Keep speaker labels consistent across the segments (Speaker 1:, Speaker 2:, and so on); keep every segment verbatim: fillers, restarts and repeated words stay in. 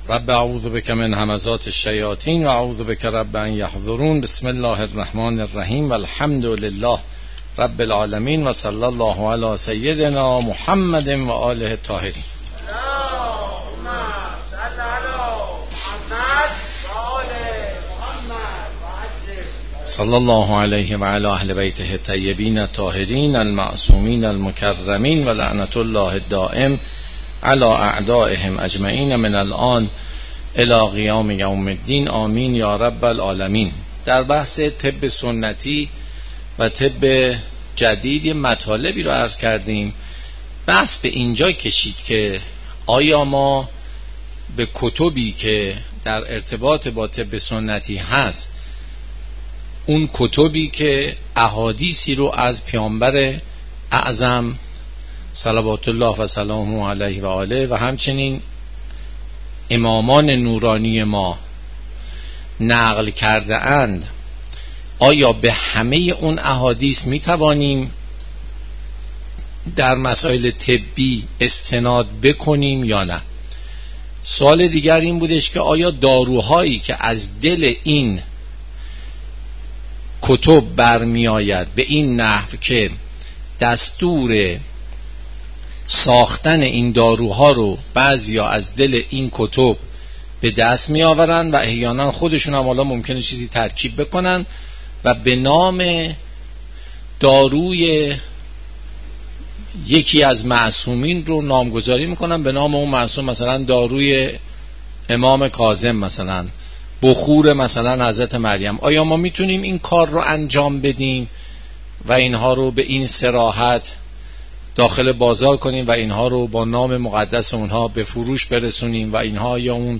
Speaker 1: رب اعوذ بک من همزات الشیاطین و اعوذ بک رب ان یحضرون. بسم الله الرحمن الرحیم و الحمد لله رب العالمین و صلی الله علی سیدنا محمد و آله الطاهرین. صلی الله علیه و علی اهل بیته الطیبین الطاهرین المعصومین المکرمین و لعنت الله الدائم علی اعدائهم اجمعین من الان الی قیام یوم الدین. آمین یا رب العالمین. در بحث طب سنتی و طب جدید مطالبی رو عرض کردیم. بحث به اینجا کشید که آیا ما به کتبی که در ارتباط با طب سنتی هست، اون کتبی که احادیثی رو از پیامبر اعظم صلوات الله و سلامه علیه و آله و همچنین امامان نورانی ما نقل کرده اند، آیا به همه اون احادیث می توانیم در مسائل طبی استناد بکنیم یا نه؟ سوال دیگر این بودش که آیا داروهایی که از دل این کتب برمی آید به این نحو که دستور ساختن این داروها رو بعضیا از دل این کتب به دست می آورن و احیانا خودشون هم حالا ممکنه چیزی ترکیب بکنن و به نام داروی یکی از معصومین رو نامگذاری میکنن، به نام اون معصوم، مثلا داروی امام کاظم، مثلا بخور مثلا حضرت مریم. آیا ما میتونیم این کار رو انجام بدیم و اینها رو به این صراحت داخل بازار کنیم و اینها رو با نام مقدس اونها به فروش برسونیم و اینها یا اون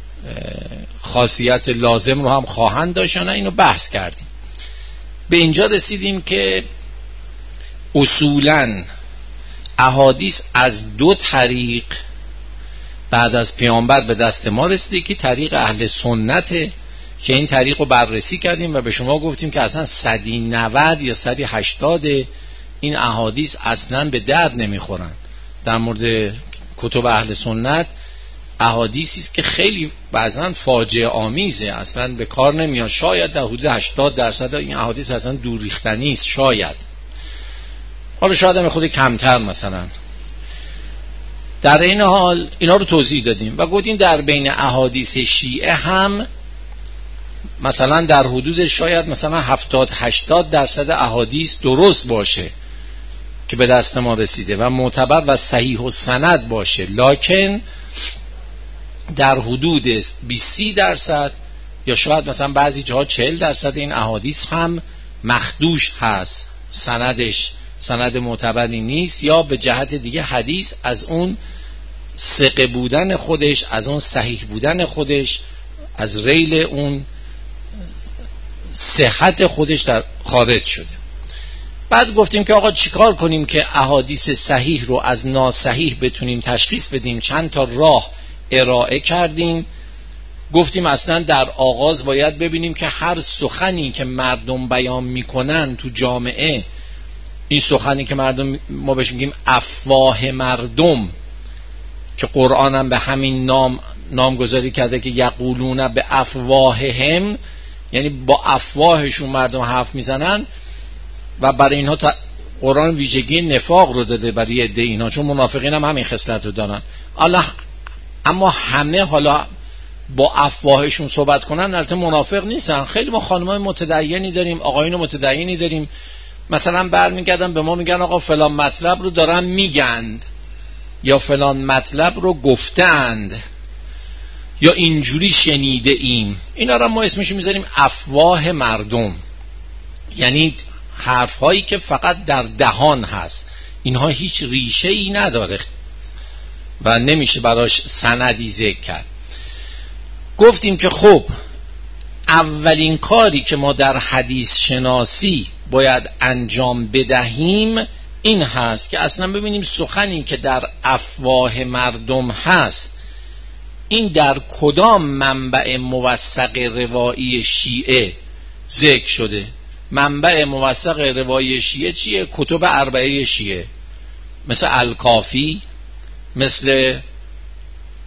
Speaker 1: خاصیت لازم رو هم خواهند داشت یا نه؟ اینو بحث کردیم. به اینجا رسیدیم که اصولاً احادیث از دو طریق بعد از پیامبر به دست ما رسیده که طریق اهل سنته، که این طریق رو بررسی کردیم و به شما گفتیم که اصلا صدی نود یا صدی هشتاد این احادیث اصلا به درد نمیخورن. در مورد کتب اهل سنت احادیثی است که خیلی بعضا فاجعه آمیزه، اصلا به کار نمیاد. شاید در حدود هشتاد درصد این احادیث اصلا دور ریختنی است، شاید، حالا شاید هم خود کمتر مثلا. در این حال اینا رو توضیح دادیم و گفتیم در بین احادیث شیعه هم مثلا در حدود شاید مثلا هفتاد هشتاد درصد احادیث درست باشه که به دست ما رسیده و معتبر و صحیح و سند باشه، لکن در حدود بیست درصد یا شاید مثلا بعضی جاها چهل درصد این احادیث هم مخدوش هست، سندش سند معتبری نیست، یا به جهت دیگه حدیث از اون ثقه بودن خودش، از اون صحیح بودن خودش، از ریل اون صحت خودش در خارج شده. بعد گفتیم که آقا چیکار کنیم که احادیث صحیح رو از ناصحیح بتونیم تشخیص بدیم. چند تا راه ارائه کردیم. گفتیم اصلا در آغاز باید ببینیم که هر سخنی که مردم بیان میکنن تو جامعه، این سخنی که مردم ما بهش میگیم افواه مردم، که قرآن هم به همین نام نامگذاری کرده که یقولون به افواههم، یعنی با افواهشون مردم حرف میزنن و برای اینها تا قرآن ویژگی نفاق رو داده برای عده اینها، چون منافقین هم همین خصلت رو دارن. الله، اما همه حالا با افواهشون صحبت کنن البته منافق نیستن. خیلی ما خانمای متدینی داریم، آقایون متدینی داریم، مثلا برمیگردن به ما میگن آقا فلان مطلب رو دارن میگند یا فلان مطلب رو گفتند یا اینجوری شنیده ایم. اینا رو ما اسمش میذاریم افواه مردم، یعنی حرف هایی که فقط در دهان هست، اینها هیچ ریشه ای نداره و نمیشه براش سندی ذکر کرد. گفتیم که خب اولین کاری که ما در حدیث شناسی باید انجام بدهیم این هست که اصلا ببینیم سخنی که در افواه مردم هست این در کدام منبع موثق روایی شیعه ذکر شده. منبع موثق روایی شیعه چیه؟ کتب اربعه شیعه، مثل الکافی، مثل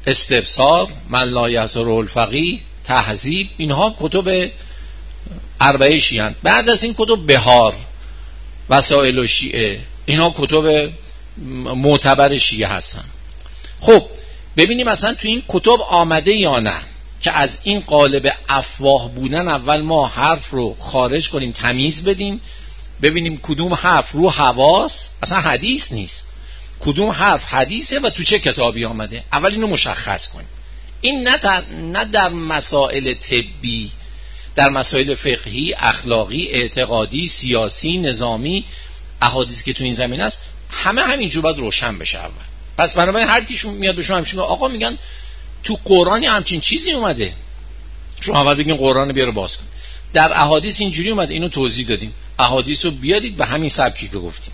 Speaker 1: استبصار، من لا یحضر الفقیه، تهذیب، اینها کتب اربعه شیعه. بعد از این کتب بهار، وسائل و شیعه، اینها کتب معتبر شیعه هستن. خب ببینیم مثلا تو این کتب آمده یا نه که از این قالب افواه بودن اول ما حرف رو خارج کنیم، تمیز بدیم، ببینیم کدوم حرف رو حواس اصلا حدیث نیست، کدوم حرف حدیثه و تو چه کتابی آمده. اول اینو مشخص کنیم. این نه در, نه در مسائل طبی، در مسائل فقهی، اخلاقی، اعتقادی، سیاسی، نظامی، احادیث که تو این زمین است، همه همینجور باید روشن بشه اول. پس بنابراین هر کیشون میاد بهشون همشون آقا میگن تو قرآن همچین چیزی اومده، شما اول بگین قرآن بیاره باز کن. در احادیث اینجوری اومده، اینو توضیح دادیم، احادیث رو بیارید به همین سبکی که گفتیم.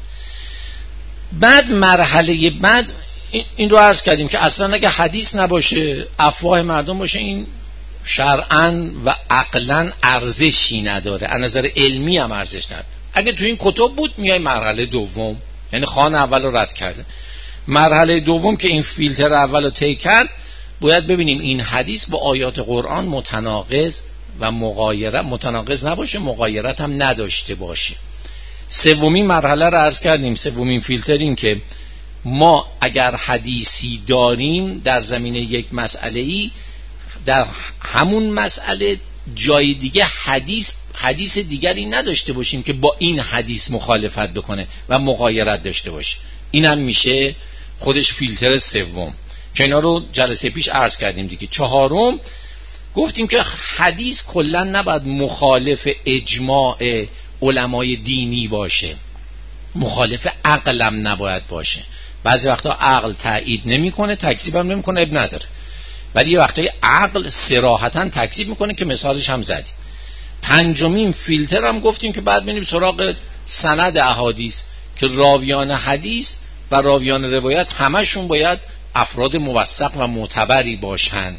Speaker 1: بعد مرحله بعد این رو عرض کردیم که اصلا اگه حدیث نباشه، افواه مردم باشه، این شرعاً و عقلاً ارزشی نداره، از نظر علمی هم ارزش نداره. اگه تو این کتب بود میای مرحله دوم، یعنی خان اول رو رد کرده. مرحله دوم که این فیلتر اول رو طی کرد، باید ببینیم این حدیث با آیات قرآن متناقض و مغایرت متناقض نباشه، مغایرت هم نداشته باشه. سومین مرحله رو عرض کردیم، سومین فیلتر این که ما اگر حدیثی داریم در زمینه یک مسئله‌ای، در همون مسئله جای دیگه حدیث حدیث دیگری نداشته باشیم که با این حدیث مخالفت بکنه و مغایرت داشته باشه. این هم میشه خودش فیلتر سوم که اینا رو جلسه پیش عرض کردیم دیگه. چهارم گفتیم که حدیث کلا نباید مخالف اجماع علمای دینی باشه، مخالف عقلم نباید باشه. بعضی وقتا عقل تایید نمیکنه، تکذیب هم نمیکنه، اب نداره، ولی یه وقتایی عقل صراحتا تکذیب میکنه که مثالش هم زدیم. پنجمین فیلتر هم گفتیم که بعد ببینیم سراغ سند احادیث که راویان حدیث و راویان روایت همشون باید افراد موثق و معتبری باشن.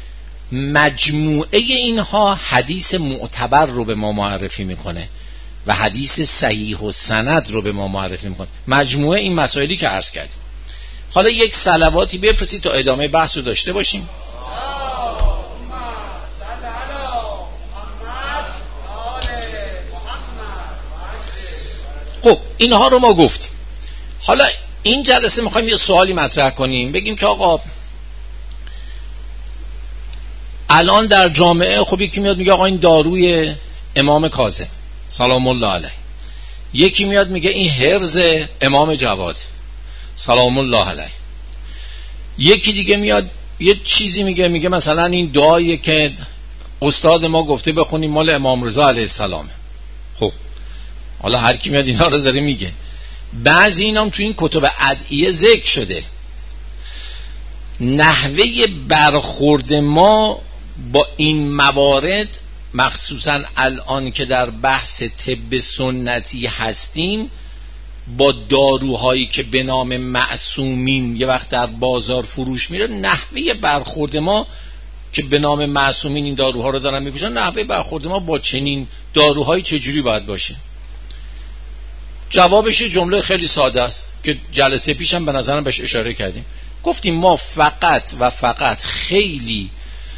Speaker 1: مجموعه اینها حدیث معتبر رو به ما معرفی میکنه و حدیث صحیح و سند رو به ما معرفی میکنه. مجموعه این مسائلی که عرض کردیم. حالا یک صلواتی بفرستید تا ادامه بحث رو داشته باشیم. خب اینها رو ما گفتیم. حالا این جلسه میخوایم یه سوالی مطرح کنیم، بگیم که آقا الان در جامعه خب یکی میاد میگه آقا این داروی امام کاظم سلام الله علیه، یکی میاد میگه این هرز امام جواد سلام الله علیه، یکی دیگه میاد یه چیزی میگه میگه مثلا این دعایی که استاد ما گفته بخونیم مال امام رضا علیه السلام. خب حالا هر کی میاد اینا رو داره میگه. بعضی اینام تو این کتب ادعیه ذکر شده. نحوه برخورد ما با این موارد، مخصوصا الان که در بحث طب سنتی هستیم، با داروهایی که به نام معصومین یه وقت در بازار فروش میره، نحوه برخورد ما که به نام معصومین این داروها رو دارن میفروشن، نحوه برخورد ما با چنین داروهایی چجوری باید باشه؟ جوابش جمله خیلی ساده است که جلسه پیشم به نظرم بهش اشاره کردیم. گفتیم ما فقط و فقط خیلی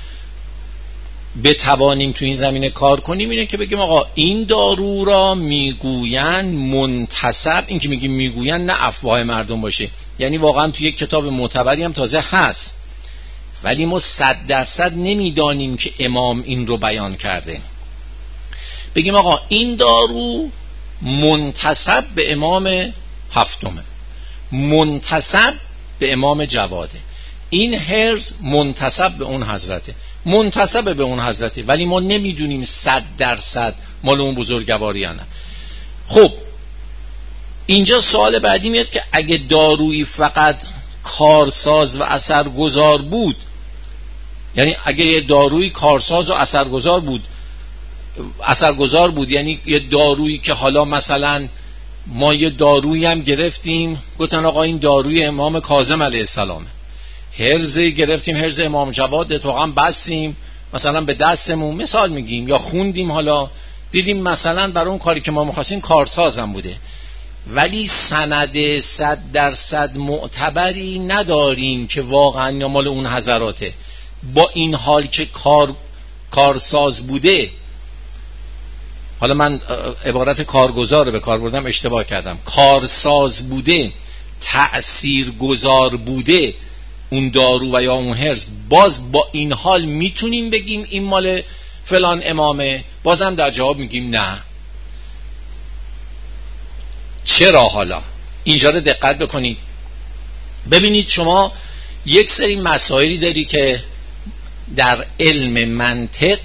Speaker 1: بتوانیم تو این زمینه کار کنیم اینه که بگیم آقا این دارو را میگوین منتسب، این که میگیم میگوین نه افواه مردم باشه، یعنی واقعا تو یک کتاب معتبری هم تازه هست، ولی ما صد درصد نمیدانیم که امام این رو بیان کرده. بگیم آقا این دارو منتسب به امام هفتمه، منتسب به امام جواده، این هرز منتسب به اون حضرته، منتسب به اون حضرته، ولی ما نمیدونیم صد درصد مال اون بزرگواری یا نه. خب اینجا سوال بعدی میاد که اگه دارویی فقط کارساز و اثرگذار بود، یعنی اگه یه دارویی کارساز و اثرگذار بود اثرگذار بود یعنی یه دارویی که حالا مثلا ما یه دارویی هم گرفتیم گفتن آقا این داروی امام کاظم علیه السلام، هرز گرفتیم هرز امام جواد تو هم بستیم مثلا به دستمون، مثال میگیم، یا خوندیم حالا دیدیم مثلا برای اون کاری که ما می‌خواستیم کارساز هم بوده، ولی سند صد درصد معتبری نداریم که واقعا مال اون حضراته. با این حال که کار کارساز بوده، حالا من عبارت کارگزار رو به کار بردم اشتباه کردم، کارساز بوده، تأثیر گذار بوده اون دارو و یا اون هرز، باز با این حال میتونیم بگیم این مال فلان امامه؟ بازم در جواب میگیم نه. چرا؟ حالا اینجا رو دقت بکنید. ببینید شما یک سری مسائلی داری که در علم منطق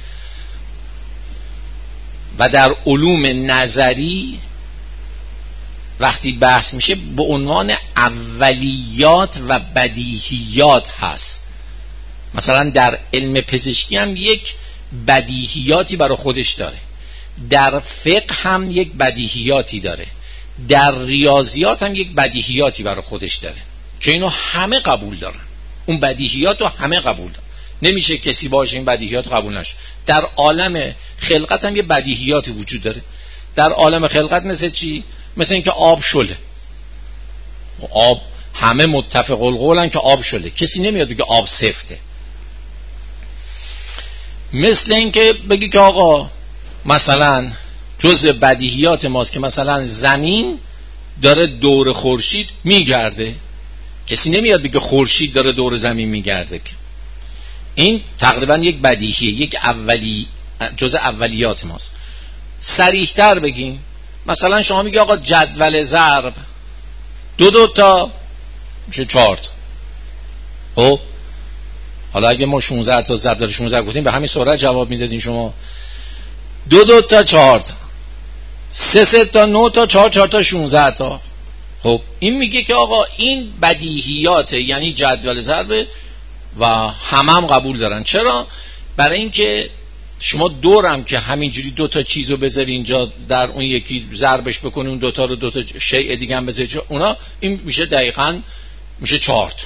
Speaker 1: و در علوم نظری وقتی بحث میشه به عنوان اولیات و بدیهیات هست. مثلا در علم پزشکی هم یک بدیهیاتی برای خودش داره، در فقه هم یک بدیهیاتی داره، در ریاضیات هم یک بدیهیاتی برای خودش داره که اینو همه قبول دارن. اون بدیهیات رو همه قبول دارن، نمیشه کسی باشه این بدیهیات قبول نشه. در عالم خلقت هم یه بدیهیاتی وجود داره. در عالم خلقت مثل چی؟ مثل اینکه آب شله. آب همه متفق القولن که آب شله، کسی نمیاد بگه آب سفته. مثل اینکه بگی که آقا مثلا جزء بدیهیات ماست که مثلا زمین داره دور خورشید میگرده، کسی نمیاد بگه خورشید داره دور زمین میگرده. این تقریبا یک بدیهیه، یک اولی، جزء اولیات ماست. صریح‌تر بگیم، مثلا شما میگی آقا جدول ضرب دو دو تا میشه چهار تا. خب حالا اگه ما شانزده تا ضرب در شانزده گفتیم به همین سرعت جواب میدادین شما. دو دو تا چهار تا، سه سه تا نه تا، چهار چهار تا شانزده تا. خب این میگه که آقا این بدیهیاته، یعنی جدول ضرب و همه هم قبول دارن. چرا؟ برای اینکه شما دورم که همینجوری دو تا چیزو بذاری اینجا، در اون یکی ضربش بکنی، اون دوتا رو دوتا شیء دیگه هم بذاری اونا، این میشه دقیقاً میشه چهار تا.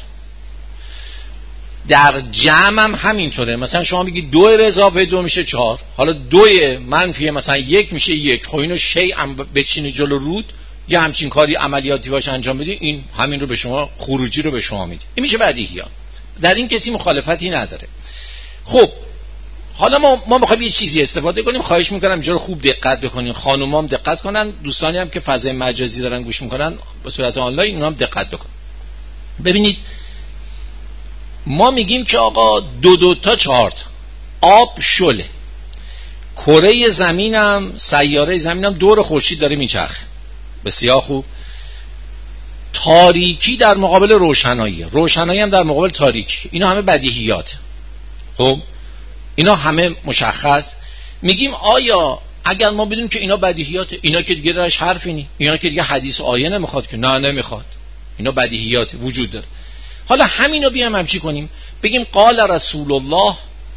Speaker 1: در جمع هم همینطوره. مثلا شما میگی دو به اضافه دو میشه چهار، حالا دوی منفی مثلا یک میشه یک. خب اینو شیء هم بچینی جلو رود، یه همچین کاری عملیاتی باشه انجام بدی، این همین رو به شما خروجی رو به شما میده. این میشه بدیهیات، در این کسی مخالفتی نداره. خب حالا ما ما می‌خوایم یه چیزی استفاده کنیم، خواهش میکنم اینجا رو خوب دقت بکنین، خانومام دقت کنن، دوستانی هم که فضای مجازی دارن گوش میکنن به صورت آنلاین اونها هم دقت بکنن. ببینید ما میگیم که آقا دو دو تا چهار تا آب شله، کره زمینم، سیاره زمینم دور خورشید داره میچرخه. بسیار خوب. تاریکی در مقابل روشنایی، روشنایی هم در مقابل تاریکی، اینا همه بدیهیات. خب اینا همه مشخص. میگیم آیا اگر ما بدونیم که اینا بدیهیات، اینا که دیگه درش حرفی نی، اینا که دیگه حدیث و آیه نمیخواد که، نه نمیخواد، اینا بدیهیات وجود داره. حالا همینو بیام هم چی کنیم؟ بگیم قال رسول الله،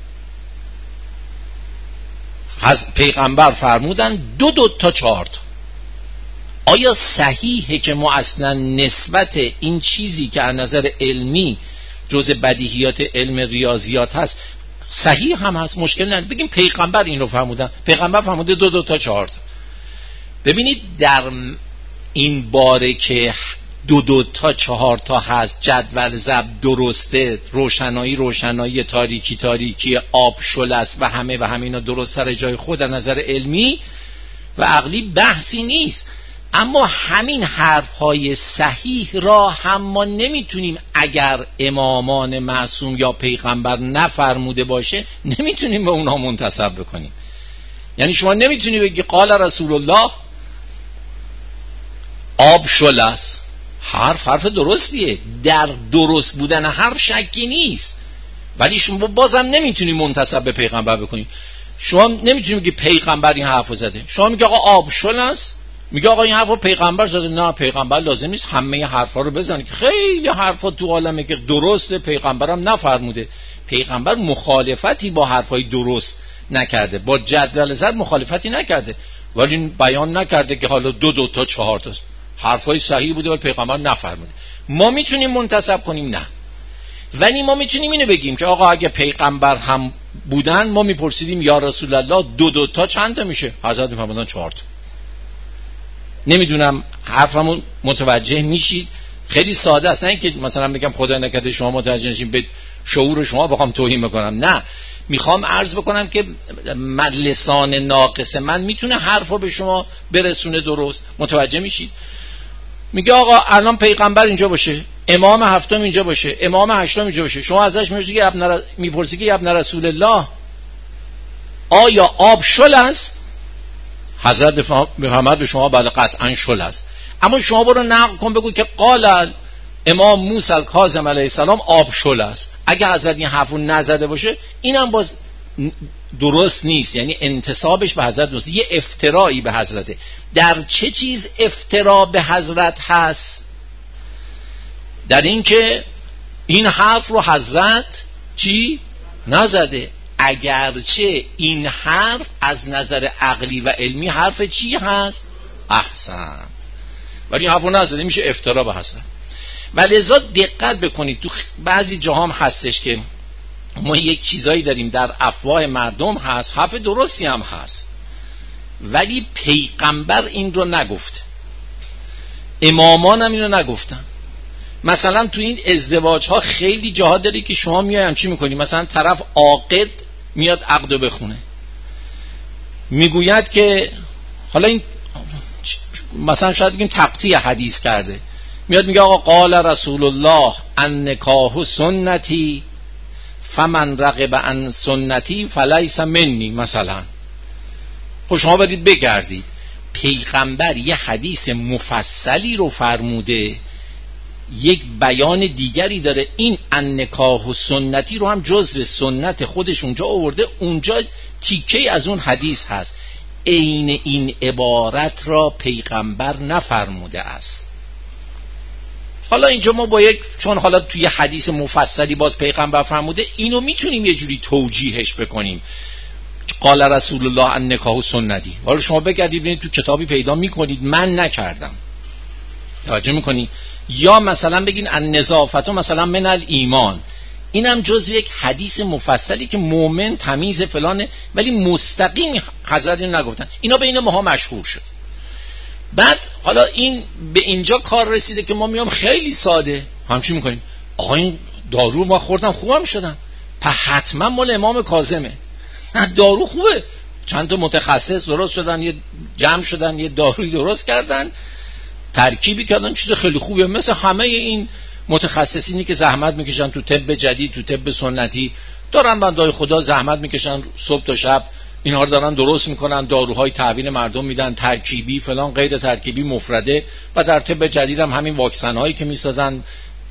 Speaker 1: از پیغمبر فرمودن دو دو تا چهار تا. آیا صحیحه که ما اصلا نسبت این چیزی که از نظر علمی جزء بدیهیات علم ریاضیات هست صحیح هم هست؟ مشکل نداره. بگیم پیغمبر این رو فرمودن، پیغمبر فرموده دو دو تا چهار تا. ببینید در این باره که دو دو تا چهار تا هست، جدول ضرب درسته، روشنایی روشنایی، تاریکی تاریکی، آب شل است و همه و همینا درست سر جای خود از نظر علمی و عقلی بحثی نیست. اما همین حرفهای صحیح را هم ما نمیتونیم، اگر امامان معصوم یا پیغمبر نفرموده باشه، نمیتونیم به اونها منتسب بکنیم. یعنی شما نمیتونی بگی قال رسول الله آب شل است، حرف حرف درستیه، در درست بودن حرف شکی نیست، ولی شما بازم نمیتونی منتسب به پیغمبر بکنی. شما نمیتونی بگی پیغمبر این حرفو زده. شما میگی آقا آب شل است، میگه آقا این حرفو پیغمبر زده. نه، پیغمبر لازم نیست همه حرفا رو بزنه، که خیلی حرفا تو عالمه که درسته پیغمبرم نفرموده. پیغمبر مخالفتی با حرفای درست نکرده، با جدول ضرب مخالفتی نکرده، ولی بیان نکرده که حالا دو دو تا چهار تاست. حرفای صحیح بوده ولی پیغمبر نفرموده. ما میتونیم منتسب کنیم؟ نه. ولی ما میتونیم اینو بگیم که آقا اگه پیغمبر هم بودن، ما میپرسیدیم یا رسول الله دو دو تا چند تا میشه؟ حضرت میفرمودن چهار تا. نمیدونم حرفمون متوجه میشید؟ خیلی ساده است، نه اینکه مثلا بگم خدا نکرده شما متوجه نشین به شعور شما بخوام توهین بکنم، نه، میخوام عرض بکنم که لسان ناقص من میتونه حرفو به شما برسونه درست. متوجه میشید؟ میگه آقا الان پیغمبر اینجا باشه، امام هفتم اینجا باشه، امام هشتم اینجا باشه، شما ازش میپرسی که ابن میپرسی که ابن رسول الله آیا آب شل است؟ حضرت محمد به شما بله قطعا شل است، اما شما برو نقل کن بگو که قال امام موسی الکاظم علیه السلام آب شل است. اگه حضرت این حرفو نزده باشه اینم باز درست نیست، یعنی انتسابش به حضرت نیست، یه افترایی به حضرته. در چه چیز افترا به حضرت هست؟ در این که این حرف رو حضرت چی؟ نزده، اگرچه این حرف از نظر عقلی و علمی حرف چی هست؟ احسن، ولی این حرف رو نزده، میشه افترا به حضرت. ولذا دقت بکنید، تو بعضی جاهام هستش که ما یک چیزایی داریم در افواه مردم هست، حرف درستی هم هست، ولی پیغمبر این رو نگفت، امامان هم این رو نگفتن. مثلا تو این ازدواج ها خیلی جاها داری که شما میایم چی میکنی؟ مثلا طرف عاقد میاد عقدو بخونه، میگوید که حالا این مثلا شاید بگیم تقطیع حدیث کرده، میاد میگه آقا قال رسول الله النکاح سنتی فمن رغب عن سنتی فلیس منی مثلا. خب شما باید بگردید پیغمبر یه حدیث مفصلی رو فرموده، یک بیان دیگری داره، این النکاح و سنتی رو هم جزء سنت خودش اونجا آورده، اونجا تیکه از اون حدیث هست. عین این عبارت را پیغمبر نفرموده است. حالا اینجا ما با یک، چون حالا توی حدیث مفصلی باز پیغمبر فرموده، اینو میتونیم یه جوری توجیهش بکنیم، قال رسول الله النکاح و سنتی. حالا شما بگردید ببینید تو کتابی پیدا میکنید، من نکردم، توجه میکنید؟ یا مثلا بگین النظافت مثلا من الایمان، اینم جزو یک حدیث مفصلی که مؤمن تمیز فلانه، ولی مستقیم حضرت اینو نگفتن. اینا بین ماها مشهور شد. بعد حالا این به اینجا کار رسیده که ما میام خیلی ساده همچین میکنیم، آقا این دارو ما خوردم خوبم شدم، پس حتما مال امام کاظمه. دارو خوبه، چند تا متخصص درست شدن، یه جمع شدن، یه داروی درست کردن، ترکیبی کردن، چیز خیلی خوبه. مثل همه این متخصصینی که زحمت میکشن تو طب جدید، تو طب سنتی، دارن بندای خدا زحمت میکشن صبح تا شب، اینها رو دارن درست میکنن، داروهای تحویل مردم میدن، ترکیبی فلان، غیر ترکیبی، مفرده. و در طب جدید هم همین واکسن هایی که میسازن،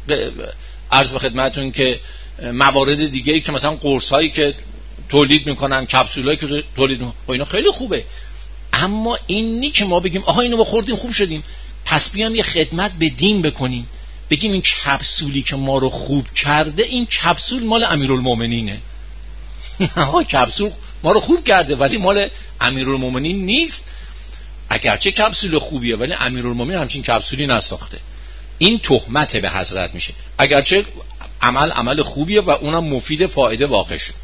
Speaker 1: عرض به خدمتتون که موارد دیگه ای که مثلا قرص هایی که تولید میکنن، کپسول هایی که تولید میکنن، اینا خیلی خوبه. اما این نی که ما بگیم آها اینو ما خوردیم خوب شدیم، پس بیام یه خدمت به دین بکنیم، بگیم این کپسولی که ما رو خوب کرده، این کپسول مال امیرالمومنینه. آها کپسول ما رو خوب کرده ولی مال امیرالمومنین نیست. اگرچه کپسول خوبیه ولی امیرالمومنین همچین کپسولی نساخته. این تهمت به حضرت میشه، اگرچه عمل عمل خوبیه و اونم مفید، فایده واقع شد.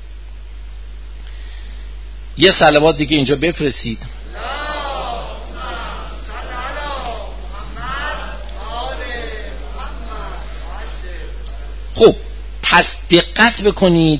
Speaker 1: یه صلوات دیگه اینجا بفرستید. خب پس دقت بکنید،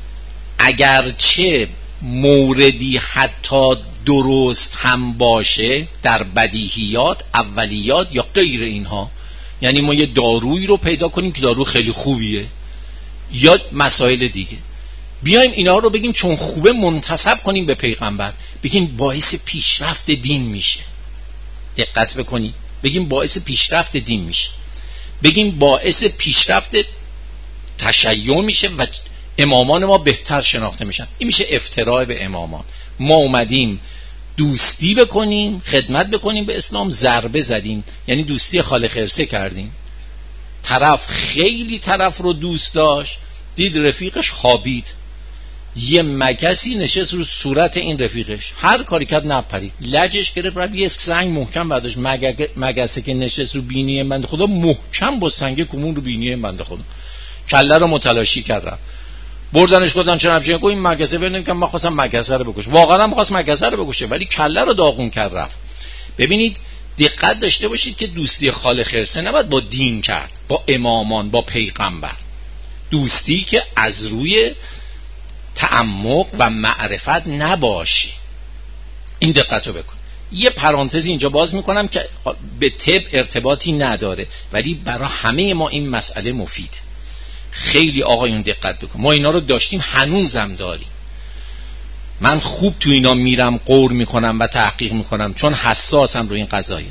Speaker 1: اگرچه موردی حتی درست هم باشه در بدیهیات، اولیات یا غیر اینها، یعنی ما یه دارویی رو پیدا کنیم که دارو خیلی خوبیه یا مسائل دیگه، بیایم اینا رو بگیم چون خوبه منتسب کنیم به پیغمبر، بگیم باعث پیشرفت دین میشه. دقت بکنید، بگیم باعث پیشرفت دین میشه، بگیم باعث پیشرفت تشیع میشه و امامان ما بهتر شناخته میشن. این میشه افتراء به امامان. ما اومدیم دوستی بکنیم، خدمت بکنیم به اسلام، ضربه زدیم، یعنی دوستی خاله خرسه کردیم. طرف خیلی طرف رو دوست داشت، دید رفیقش خوابید، یه مگسی نشست رو صورت این رفیقش، هر کاری کرد نپرید، لجش گرفت، رفت یه سنگ محکم برداشت، مگسه که نشست رو بینی بنده خدا محکم با سنگ کمون رو بینی بنده خدا، کله رو متلاشی کرد. بردنش گفتن چرا همچین؟ گفت این مگسه ببینیم که من خواستم مگسه رو بکشه. واقعا هم خواست مگسه رو بکشه ولی کله رو داغون کرد رفت. ببینید دقت داشته باشید که دوستی خال خرسه نباید با دین کرد، با امامان، با پیغمبر. دوستی که از روی تعمق و معرفت نباشی. این دقت رو بکن. یه پرانتزی اینجا باز میکنم که به طب ارتباطی نداره ولی برای همه ما این مسئله مفیده. خیلی آقایون دقت بکن، ما اینا رو داشتیم، هنوزم داریم. من خوب تو اینا میرم غور میکنم و تحقیق میکنم چون حساسم رو این قضایه.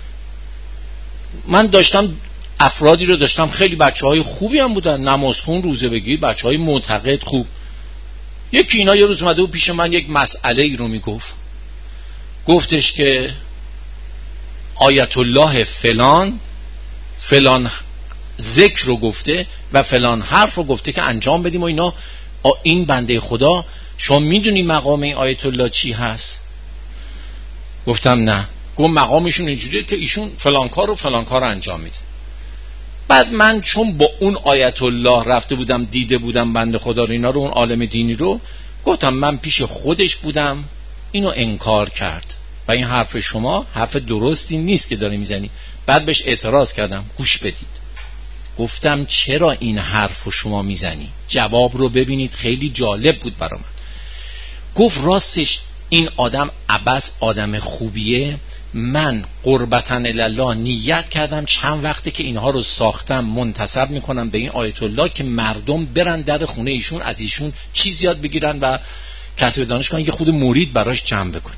Speaker 1: من داشتم افرادی رو داشتم، خیلی بچه های خوبی هم بودن، نمازخون، روزه بگیر، بچه های معتقد خوب. یکی اینا یه روز اومده و پیش من یک مسئله ای رو میگفت، گفتش که آیت الله فلان فلان ذکر رو گفته و فلان حرف رو گفته که انجام بدیم و اینا. این بنده خدا شما میدونی مقام این آیت الله چی هست؟ گفتم نه. گفت مقامشون اینجوریه که ایشون فلان کار رو فلان کار رو انجام میده. بعد من چون با اون آیت الله رفته بودم دیده بودم بنده خدا رو، اینا رو، اون عالم دینی رو، گفتم من پیش خودش بودم، اینو انکار کرد و این حرف شما حرف درستی نیست که داری میزنی. بعد بهش اعتراض کردم، گوش بدید. گفتم چرا این حرف رو شما میزنی؟ جواب رو ببینید، خیلی جالب بود برای من. گفت راستش این آدم عبس آدم خوبیه، من قربتن الله نیت کردم چند وقته که اینها رو ساختم منتسب میکنم به این آیت الله که مردم برن در خونه ایشون، از ایشون چیز یاد بگیرن و کسب دانش کنن، یه خود مرید براش جمع بکنن.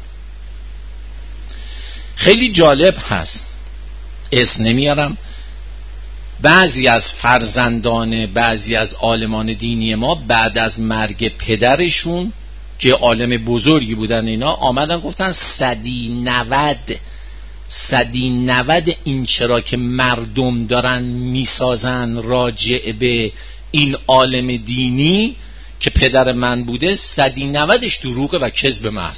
Speaker 1: خیلی جالب هست، اسم نمیارم، بعضی از فرزندان بعضی از عالمان دینی ما بعد از مرگ پدرشون که عالم بزرگی بودن، اینا آمدن گفتن صدی نود صدی نود این چرا که مردم دارن میسازن راجع به این عالم دینی که پدر من بوده، صدی نودش دروغه و کذب محض.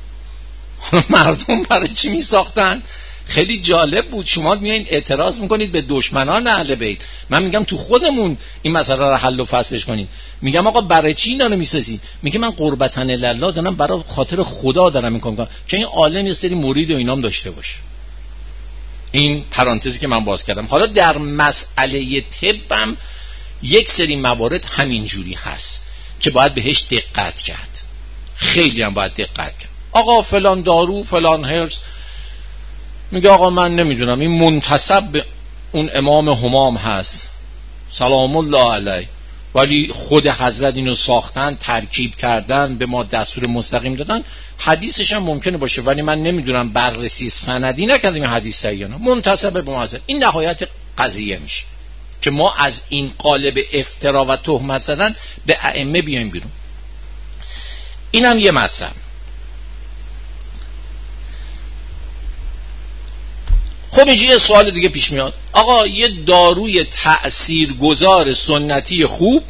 Speaker 1: مردم برای چی میساختن؟ خیلی جالب بود. شما میایین اعتراض میکنید به دشمنان اهل بیت، من میگم تو خودمون این مسئله رو حل و فصلش کنیم. میگم آقا برای چی اینا رو میسازی؟ میگه من قربتن الله دارم، برای خاطر خدا دارم میکنم که این عالم یه سری مرید و اینام داشته باشه. این پرانتزی که من باز کردم. حالا در مسئله طبم یک سری موارد همین جوری هست که باید بهش دقت کرد، خیلی هم باید دقت کرد. آقا فلان دارو فلان هرز، میگه آقا من نمیدونم این منتسب به اون امام همام هست سلام الله علیه، ولی خود حضرت اینو ساختن، ترکیب کردن، به ما دستور مستقیم دادن. حدیثش هم ممکنه باشه ولی من نمیدونم، بررسی سندی نکردم این حدیث صحیحه نه، منتسب به حضرت. این نهایت قضیه میشه که ما از این قالب افترا و تهمت زدن به ائمه بیایم بیرون. اینم یه مطلب. خب اینجا یه سوال دیگه پیش میاد، آقا یه داروی تأثیرگذار سنتی خوب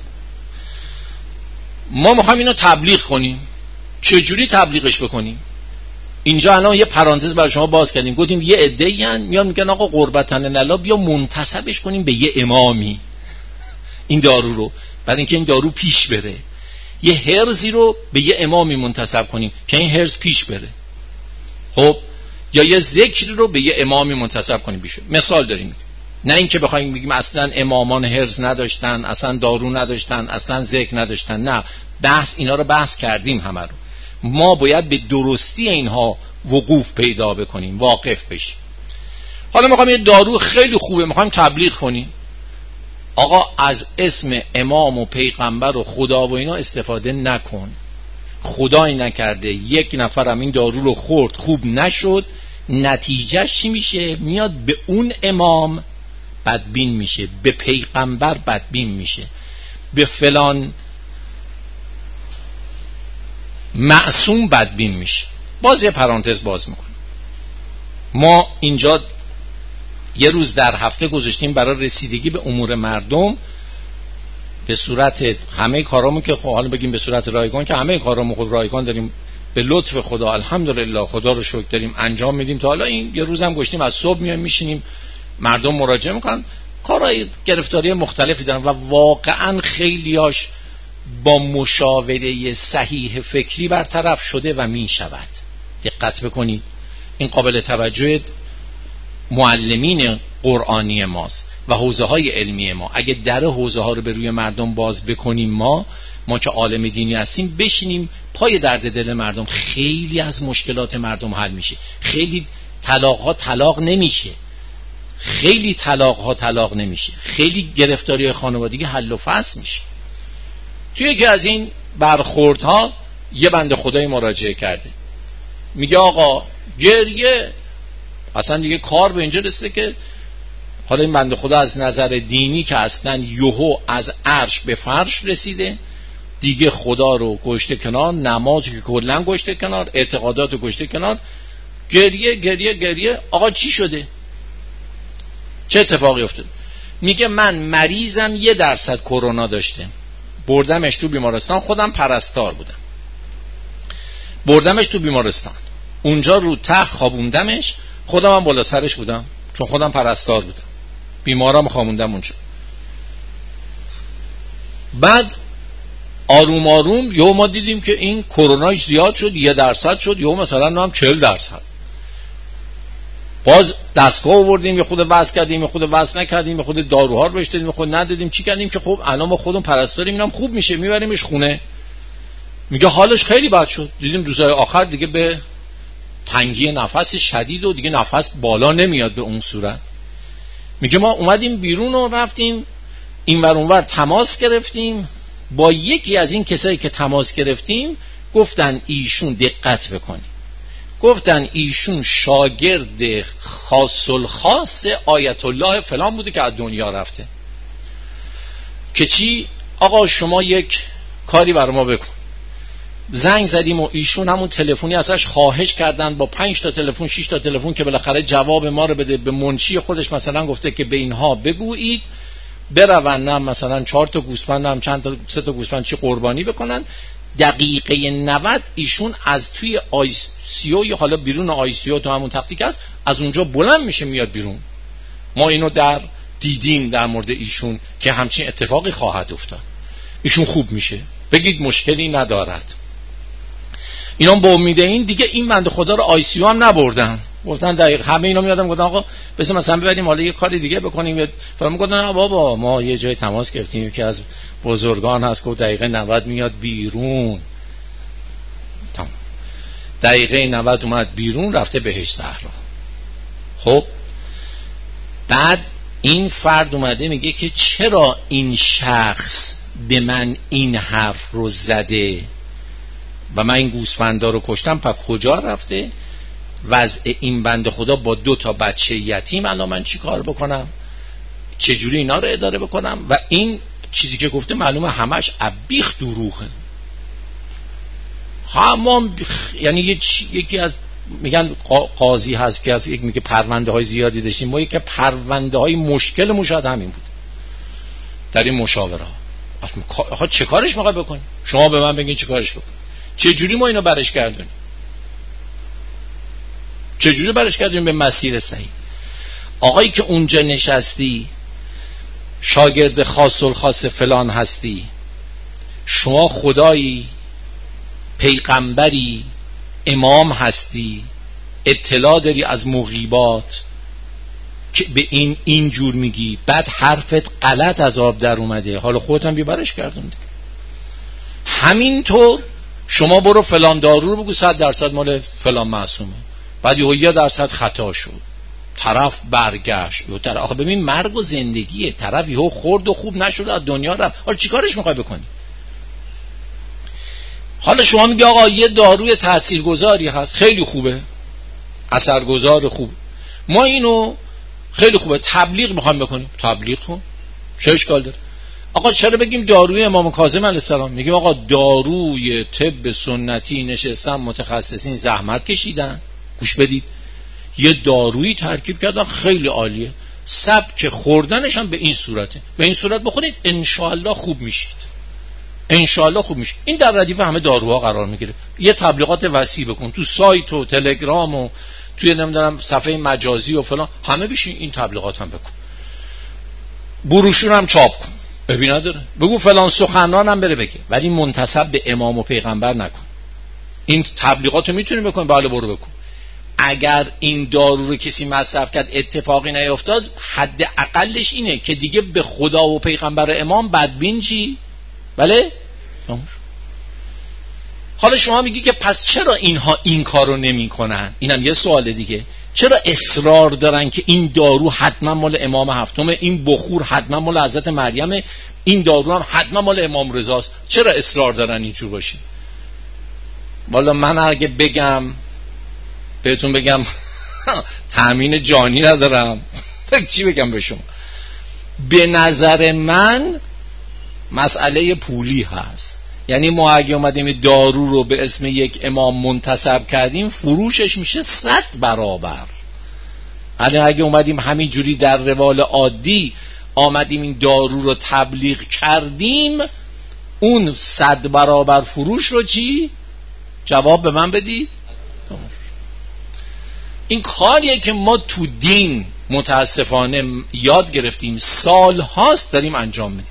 Speaker 1: ما میخوایم اینو تبلیغ کنیم، چجوری تبلیغش بکنیم؟ اینجا الان یه پرانتز برای شما باز کردیم، گفتیم یه عده‌ای ان میان میگن آقا قربتن الله بیا منتسبش کنیم به یه امامی این دارو رو، بعد اینکه این دارو پیش بره. یه هرزی رو به یه امامی منتسب کنیم که این هرز پیش بره. خب یا یه ذکر رو به یه امامی منتسب کنیم بیشه. مثال داریم، نه اینکه بخوایم بگیم اصلا امامان هرز نداشتن، اصلا دارو نداشتن، اصلا ذکر نداشتن. نه، بحث اینا رو بحث کردیم همه رو. ما باید به درستی اینها وقوف پیدا بکنیم، واقف بشیم. حالا میخوایم یه دارو خیلی خوبه میخوایم تبلیغ کنیم، آقا از اسم امام و پیغمبر و خدا و اینا استفاده نکن. خدایی نکرده یک نفرم این دارو رو خورد خوب نشد، نتیجهش چی میشه؟ میاد به اون امام بدبین میشه، به پیغمبر بدبین میشه، به فلان معصوم بدبین میشه. باز یه پرانتز باز میکنم، ما اینجا یه روز در هفته گذاشتیم برای رسیدگی به امور مردم به صورت همه کارامون که خب حالا بگیم به صورت رایگان که همه کارامون خود رایگان داریم به لطف خدا الحمدلله، خدا رو شکر داریم انجام میدیم. تا حالا این یه روزم گشتیم از صبح میایم میشینیم مردم مراجعه میکنن، کارهای گرفتاری مختلفی دارن و واقعا خیلیاش با مشاوره صحیح فکری برطرف شده و میشود. دقت بکنید این قابل توجه معلمین قرآنی ماست و حوزه های علمی ما. اگه در حوزه ها رو به روی مردم باز بکنیم، ما ما که عالم دینی هستیم بشینیم پای درد دل مردم، خیلی از مشکلات مردم حل میشه. خیلی طلاق ها طلاق نمیشه، خیلی طلاق ها طلاق نمیشه، خیلی گرفتاری خانوادگی حل و فصل میشه. توی یکی از این برخوردها یه بنده خدای مراجعه کرده، میگه آقا گریه اصلا دیگه کار به اینجا رسیده که حالا این بنده خدا از نظر دینی که اصلا یهو از عرش به فرش رسیده، دیگه خدا رو گشته کنار، نماز که کلا گشته کنار، اعتقادات رو گشته کنار، گریه گریه گریه. آقا چی شده؟ چه اتفاقی افتاد؟ میگه من مریضم، یه درصد کرونا داشته، بردمش تو بیمارستان، خودم پرستار بودم، بردمش تو بیمارستان، اونجا رو تخت خوابوندمش، خودم هم بالا سرش بودم چون خودم پرستار بودم، بیمارم خوابوندم اونجا. بعد آروم آروم یهو ما دیدیم که این کروناش زیاد شد، یه درصد شد، یهو مثلا هم چهل درصد. باز دستگاه آوردیم، یه خود وصل کردیم، یه خود وصل نکردیم، یه خود داروها رو بهش دادیم، یه خود ندادیم، چی کردیم که خب الان ما خودمون پرستاریم، اینم خوب میشه، میبریمش خونه. میگه حالش خیلی بد شد، دیدیم روزهای آخر دیگه به تنگی نفس شدید و دیگه نفس بالا نمیاد به اون صورت. میگه ما اومدیم بیرون و رفتیم اینور اونور تماس گرفتیم با یکی از این کسایی که تماس گرفتیم، گفتن ایشون دقت بکنی، گفتن ایشون شاگرد خاص الخاص آیت الله فلان بوده که از دنیا رفته. که چی؟ آقا شما یک کاری برای ما بکن. زنگ زدیم و ایشون همون تلفنی ازش خواهش کردن با پنج تا تلفن شش تا تلفن که بالاخره جواب ما رو بده. به منشی خودش مثلا گفته که به اینها بگویید برون، نه مثلا چهار تا گوسفند، هم چند تا سه تا گوسفند چی قربانی بکنن. دقیقه نود ایشون از توی آی سی او یا حالا بیرون آی سی او تو همون تختیک است، از اونجا بلند میشه میاد بیرون. ما اینو در دیدیم در مورد ایشون که همچین اتفاقی خواهد افتاد. ایشون خوب میشه، بگید مشکلی ندارد. اینا با امید این دیگه این بنده خدا رو آی سی او هم نبردن، گفتن دقیق همه اینا میادم گفتن آقا بس مثلا ببریم حالا یه کاری دیگه بکنیم. فرام گفتن نه بابا ما یه جای تماس گرفتیم که از بزرگان هست که دقیقه نود میاد بیرون. تمام دقیقه نود اومد بیرون، رفته بهشت صحرا. خب بعد این فرد اومده میگه که چرا این شخص به من این حرف رو زده و من این گوسفندا رو کشتم، پس کجا رفته؟ وضع این بنده خدا با دو تا بچه یتیم الان من چی کار بکنم؟ چجوری اینا رو اداره بکنم؟ و این چیزی که گفته معلومه همش ابیخ دروغه. همان بیخ... یعنی یکی از میگن قاضی هست که از یک میگه پرونده های زیادی داشتیم، ما یکی پرونده های مشکل مشاهده همین بود در این مشاوره ها. چه کارش میخوای بکنی؟ شما به من بگین چه کارش بکن، چه جوری ما اینو برش گردونیم، چه جوری برش گردونیم به مسیر صحیح. آقایی که اونجا نشستی شاگرد خاص الخاص فلان هستی، شما خدایی، پیغمبری، امام هستی، اطلاع داری از مغیبات که به این اینجور میگی، بعد حرفت غلط از آب در اومده، حالا خودت هم بیبرش گردون دیگه. همینطور شما برو فلان دارو رو بگو صد درصد مال فلان معصومه، بعد یه درصد خطا شد، طرف برگشت. یه طرف آخه ببین مرگ و زندگیه، طرف یهو خورد و خوب نشد از دنیا رفت، حالا چیکارش میخوای بکنی؟ حالا شما میگی آقا یه داروی تاثیرگذاری هست، خیلی خوبه، اثرگذار خوب، ما اینو خیلی خوبه تبلیغ میخوایم بکنیم. تبلیغ کن، چه اشکال داره؟ آقا چرا بگیم داروی امام کاظم علیه السلام؟ میگیم آقا داروی طب سنتی نشستن متخصصین زحمت کشیدن، گوش بدید یه دارویی ترکیب کردن خیلی عالیه، سبک خوردنش هم به این صورته، به این صورت بخورید انشاءالله خوب میشید، انشاءالله خوب میشه. این در ردیف همه داروها قرار میگیره. یه تبلیغات وسیع بکن تو سایت و تلگرام و توی نمیدونم صفحه مجازی و فلان، همه بشین این تبلیغات هم بکن، بروشور هم چاپ کن، ببین نداره، بگو فلان سخنران هم بره بگه، ولی منتسب به امام و پیغمبر نکن. این تبلیغاتو میتونی بکن، بله برو بکن. اگر این دارو رو کسی مصرف کرد اتفاقی نیفتاد، حد اقلش اینه که دیگه به خدا و پیغمبر امام بدبین چی؟ بله؟ حالا شما میگی که پس چرا اینها این کارو نمی کنن؟ اینم یه سوال دیگه. چرا اصرار دارن که این دارو حتما مال امام هفتمه، این بخور حتما مال حضرت مریم، این دارو هم حتما مال امام رضاست؟ چرا اصرار دارن اینجور باشه؟ والا من اگه بگم بهتون بگم تأمین جانی ندارم، چی بگم به شما؟ به نظر من مسئله پولی هست. یعنی ما اگه اومدیم دارو رو به اسم یک امام منتسب کردیم، فروشش میشه صد برابر. یعنی اگه اومدیم همین جوری در روال عادی آمدیم این دارو رو تبلیغ کردیم، اون صد برابر فروش رو چی؟ جواب به من بدید. این کاریه که ما تو دین متاسفانه یاد گرفتیم، سال هاست داریم انجام میدیم.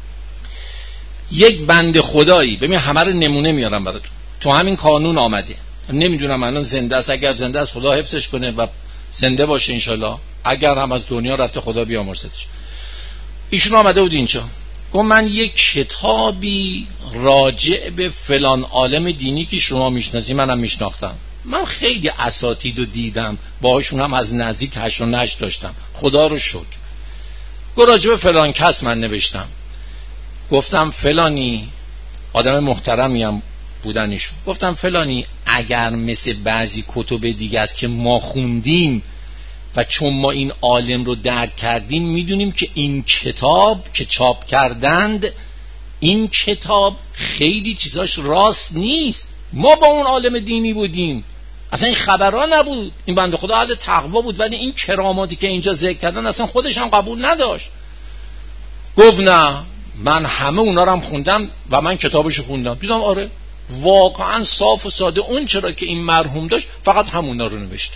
Speaker 1: یک بنده خدایی، ببین همه رو نمونه میارم براتون، تو همین قانون آمده، نمیدونم الان زنده است، اگر زنده است خدا حفظش کنه و زنده باشه انشالله، اگر هم از دنیا رفته خدا بیامرزدش. ایشون آمده بود اینجا، گفت من یک کتابی راجع به فلان عالم دینی که شما میشناسی منم میشناختم، من خیلی اساتید رو دیدم، باهاشون هم از نزدیک هشت و نشت داشتم، خدا رو شکر. گفت راجع به فلان کس من نوشتم. گفتم فلانی، آدم محترمی هم بودن ایشون، گفتم فلانی اگر مثل بعضی کتب دیگه است که ما خوندیم و چون ما این عالم رو درک کردیم میدونیم که این کتاب که چاپ کردند، این کتاب خیلی چیزاش راست نیست، ما با اون عالم دینی بودیم، اصلا این خبرها نبود، این بنده خدا اهل تقوا بود، ولی این کراماتی که اینجا ذکر کردن اصلا خودش هم قبول نداشت. گفت نه من همه اونا رو هم خوندم و من کتابشو خوندم، دیدم آره واقعا صاف و ساده اون چرا که این مرحوم داشت فقط همونا رو نوشته.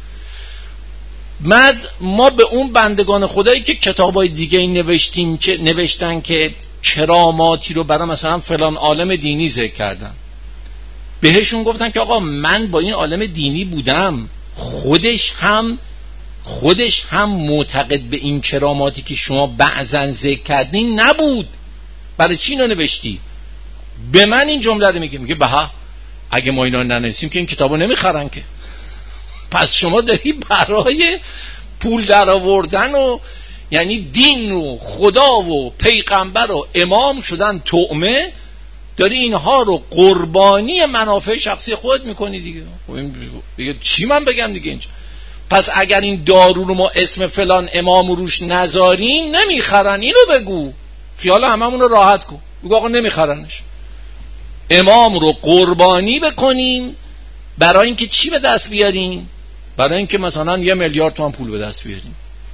Speaker 1: بعد ما به اون بندگان خدایی که کتابای دیگه نوشتیم که نوشتن که کراماتی رو برای مثلا فلان عالم دینی ذکر کردن، بهشون گفتن که آقا من با این عالم دینی بودم، خودش هم خودش هم معتقد به این کراماتی که شما بعضن ذکر کردین نبود، برای چی اینو نوشتی؟ به من این جمله رو میگه، میگه بها اگه ما اینا ننویسیم که این کتابو نمیخرن که، پس شما داری برای پول در آوردن و یعنی دین و خدا و پیغمبر و امام شدن طعمه، داری اینها رو قربانی منافع شخصی خودت میکنی دیگه. دیگه چی من بگم دیگه اینجا؟ پس اگر این دارو رو ما اسم فلان امام روش نذاریم نمیخرن، اینو بگو، خیال هممون رو راحت کن، بگو آقا نمیخرنش، امام رو قربانی بکنیم برای اینکه چی به دست بیاریم؟ برای اینکه مثلا یه میلیارد تومان پول به دست بیاریم.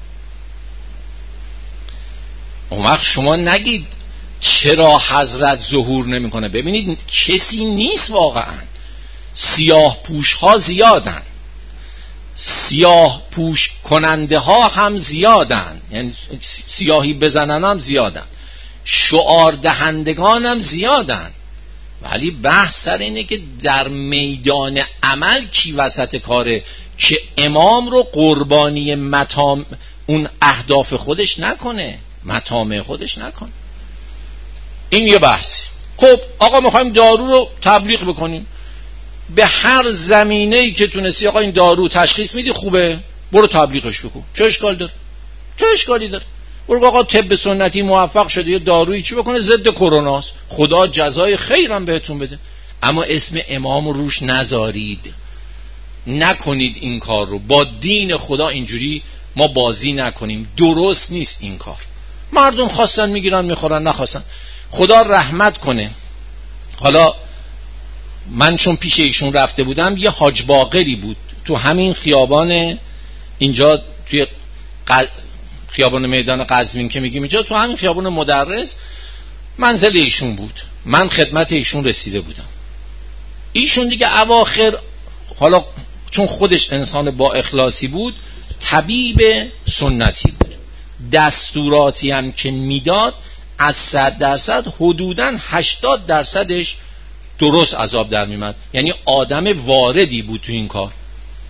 Speaker 1: اون وقت شما نگید چرا حضرت ظهور نمیکنه. ببینید کسی نیست واقعا، سیاه پوش ها زیادن، سیاه پوش کننده ها هم زیادن، یعنی سیاهی بزنن هم زیادن، شعار دهندگان هم زیادن، ولی بحث سر اینه که در میدان عمل کی وسط کاره که امام رو قربانی متام اون اهداف خودش نکنه، متامه خودش نکنه. این یه بحث. خب آقا میخوایم دارو رو تبلیغ بکنیم، به هر زمینه‌ای که تونستی آقا این دارو تشخیص میدی خوبه، برو تبلیغش بکن، چه اشکال داره؟ چه اشکالی داره؟ برو آقا طب سنتی موفق شده یه دارویی چی بکنه ضد کروناست، خدا جزای خیرم بهتون بده، اما اسم امام روش نذارید، نکنید این کار رو. با دین خدا اینجوری ما بازی نکنیم، درست نیست این کار. مردم خواستن میگیرن میخورن، نخواستن خدا رحمت کنه. حالا من چون پیش ایشون رفته بودم، یه حاج باقری بود تو همین خیابان اینجا، توی قل... خیابان میدان قزوین که میگیم اینجا، تو همین خیابان مدرس منزل ایشون بود، من خدمت ایشون رسیده بودم. ایشون دیگه اواخر، حالا چون خودش انسان با اخلاصی بود، طبیب سنتی بود، دستوراتی هم که میداد از صد درصد حدوداً هشتاد درصدش درست عذاب در میمد، یعنی آدم واردی بود تو این کار.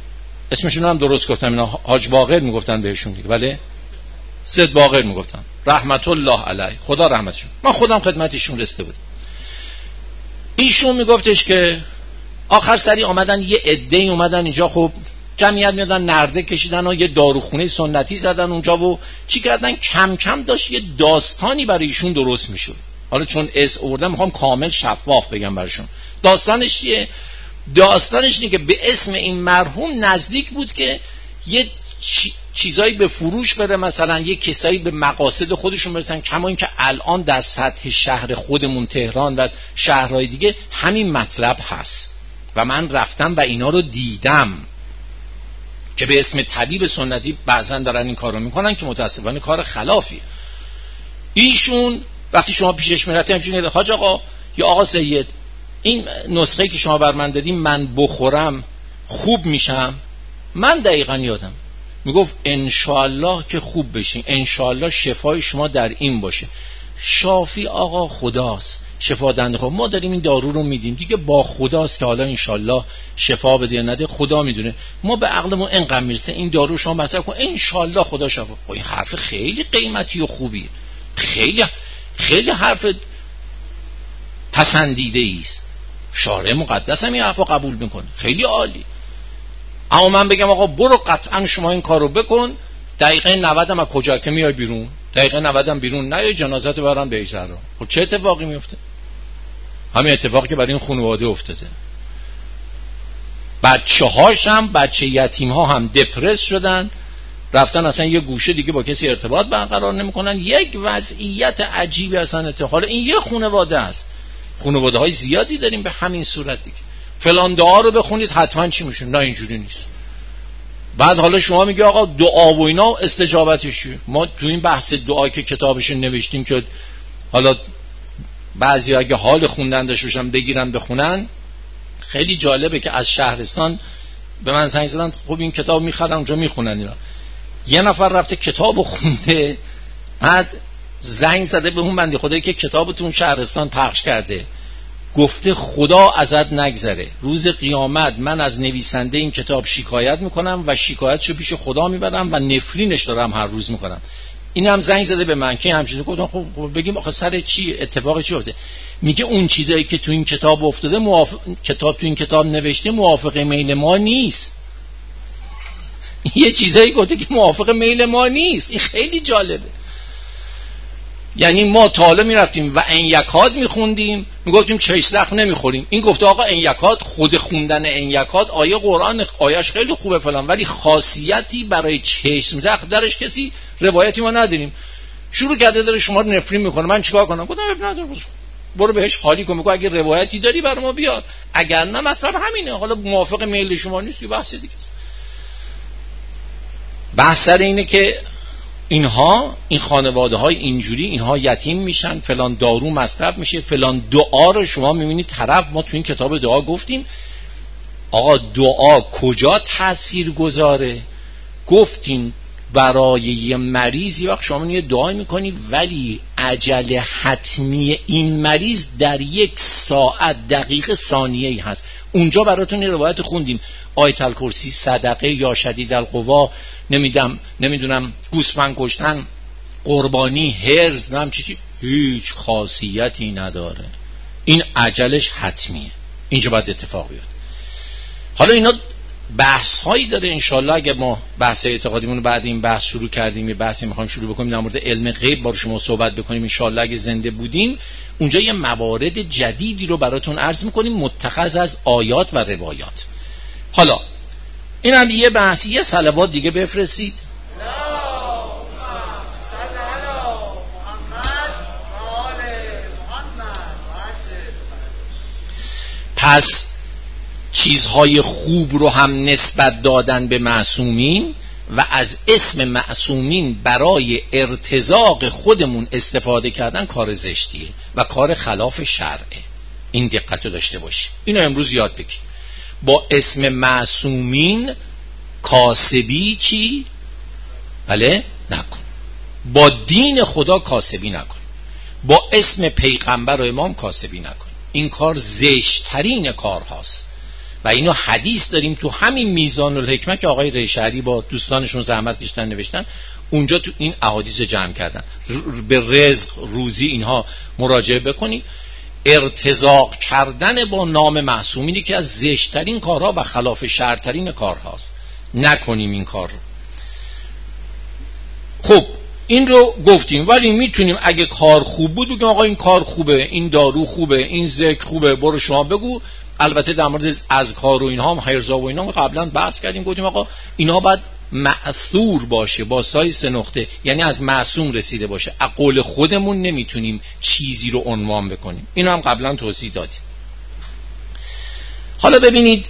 Speaker 1: اسمشون هم درست گفتم، اینا حاج باقر میگفتن بهشون دیگه، بله سید باقر میگفتن رحمت الله علیه، خدا رحمتشون. من خودم خدمت ایشون رسیده بودم. ایشون میگفتش که آخر سری آمدن یه عده‌ای اومدن اینجا، خب جمعیت میادن نرده کشیدن و یه داروخونه سنتی زدن اونجا و چی کردن، کم کم داشت یه داستانی برای ایشون درست میشد. حالا چون اس آوردم میخوام کامل شفاف بگم براشون. داستانش چیه؟ داستانش اینه که به اسم این مرحوم نزدیک بود که یه چیزایی به فروش بره، مثلا یه کسایی به مقاصد خودشون برسن، کما اینکه الان در سطح شهر خودمون تهران و شهرهای دیگه همین مطلب هست و من رفتم و اینا رو دیدم که به اسم طبیب سنتی بعضن دارن این کار رو میکنن که متاسفانه کار خلافیه. ایشون وقتی شما پیشش میرفتیم همچنین حاج آقا یا آقا سید این نسخه که شما بر من دادیم من بخورم خوب میشم؟ من دقیقا یادم میگفت انشالله که خوب بشین، انشالله شفای شما در این باشه. شافی آقا خداست، شفا دنده خود، ما داریم این دارو رو میدیم دیگه، با خداست که حالا انشالله شفا بده یا نده خدا میدونه. ما به عقلمون اینقدر میرسه این دارو شما مصرف کن انشالله خدا شفا. این حرف خیلی قیمتی و خوبیه، خیلی خیلی حرف پسندیده است. شارع مقدس هم این حرفو قبول میکنه، خیلی عالی. اما من بگم آقا برو قطعا شما این کارو بکن، دقیقه نود هم از کجا که میای بیرون، دقیقه نود هم بیرون نیای جنازت برن به اجرا، خب چه اتفاقی میفته؟ همین اتفاقی که برای این خانواده افتاده. بچه هاش هم بچه یتیم ها هم دپرس شدن، رفتن اصلا یه گوشه دیگه با کسی ارتباط برقرار نمیکنن. یک وضعیت عجیبی اصلا. حالا این یه خانواده است، خانواده های زیادی داریم به همین صورت دیگه. فلان دعا رو بخونید حتما چی میشه؟ نه اینجوری نیست. بعد حالا شما میگه آقا دعا و اینا استجابتش، ما تو این بحث دعا که کتابش نوشتیم که حالا بعضی اگه حال خوندن داشته باشن بگیرن بخونن، خیلی جالبه که از شهرستان به من زنگ زدن خب این کتاب میخرن اونجا میخونن اینا. یه نفر رفته کتابو خونده، بعد زنگ زده به اون بنده خدایی که کتابتون شهرستان پخش کرده، گفته خدا ازت نگذره، روز قیامت من از نویسنده این کتاب شکایت میکنم و شکایتشو پیش خدا میبرم و نفرینش دارم هر روز میکنم. این هم زنگ زده به من که همچنین. گفتم خب بگیم آخه سر چی اتفاقی چی افتاده؟ میگه اون چیزایی که تو این کتاب افتاده موافق کتاب تو این کتاب نوشته موافق میل ما نیست. یه چیزایی گفته که موافق میل ما نیست. این خیلی جالبه. یعنی ما تا حالا میرفتیم و این یکات میخوندیم میگفتیم چشلخ نمیخوریم، این گفته آقا این یکات، خود خوندن این یکات آیه قرآن آیش خیلی خوبه فلان، ولی خاصیتی برای چشلخ درش کسی روایتی ما نداریم. شروع کرده داره شما رو نفرین میکنه. من چیکار کنم؟ گفتم اب نداره، برو بهش حالی کن، میگه اگه روایتی داری برای ما بیار، اگر نه مطلب همینه، حالا موافق میل شما نیست یه بحث دیگه است. بحث سر اینه که اینها این خانواده های اینجوری اینها یتیم میشن، فلان دارو مصرف میشه، فلان دعا رو شما میبینید طرف. ما تو این کتاب دعا گفتیم آقا دعا کجا تأثیر گذاره؟ گفتیم برای یه مریضی وقت شما یه دعای میکنی ولی عجل حتمی این مریض در یک ساعت دقیقه ثانیه‌ای هست. اونجا براتون یه روایت خوندیم آیت الکرسی، صدقه یا شدید القوا، نمیدونم نمیدونم گوسفند کشتن، قربانی، هرز، نم چی چی، هیچ خاصیتی نداره. این عجلش حتمیه، اینجا باید اتفاق بیفته. حالا اینا بحث هایی داره. انشالله اگه ما بحث اعتقادیمون رو بعد این بحث شروع کردیم، یه بحثی میخوایم شروع بکنیم در مورد علم غیب با شما صحبت بکنیم، انشالله اگه زنده بودیم اونجا یه موارد جدیدی رو براتون عرض میکنیم متخذ از آیات و روایات. حالا این هم یه بحثی، یه صلوات دیگه بفرستید. پس چیزهای خوب رو هم نسبت دادن به معصومین و از اسم معصومین برای ارتزاق خودمون استفاده کردن کار زشتیه و کار خلاف شرعه. این دقت رو داشته باشی. اینو امروز یاد بگیر. با اسم معصومین کاسبی چی؟ بله نکن. با دین خدا کاسبی نکن. با اسم پیغمبر و امام کاسبی نکن. این کار زشت‌ترین کار هاست و اینو حدیث داریم تو همین میزان الحکمه که آقای ریشهری با دوستانشون زحمت کشیدن نوشتن، اونجا تو این احادیث جمع کردن. به رزق، روزی اینها مراجعه بکنید. ارتزاق کردن با نام معصوم اینه که از زشترین کارها و خلاف شرع‌ترین کارهاست. نکنیم این کار رو. خب این رو گفتیم، ولی میتونیم اگه کار خوب بود بگیم آقا این کار خوبه، این دارو خوبه، این ذکر خوبه، برو شما بگو. البته در مورد اذکار و اینها هم حرزا و اینها قبلا بحث کردیم، گفتیم آقا اینها باید مأثور باشه با سای سه نقطه، یعنی از معصوم رسیده باشه. از قول خودمون نمیتونیم چیزی رو عنوان بکنیم. اینو هم قبلا توضیح دادیم. حالا ببینید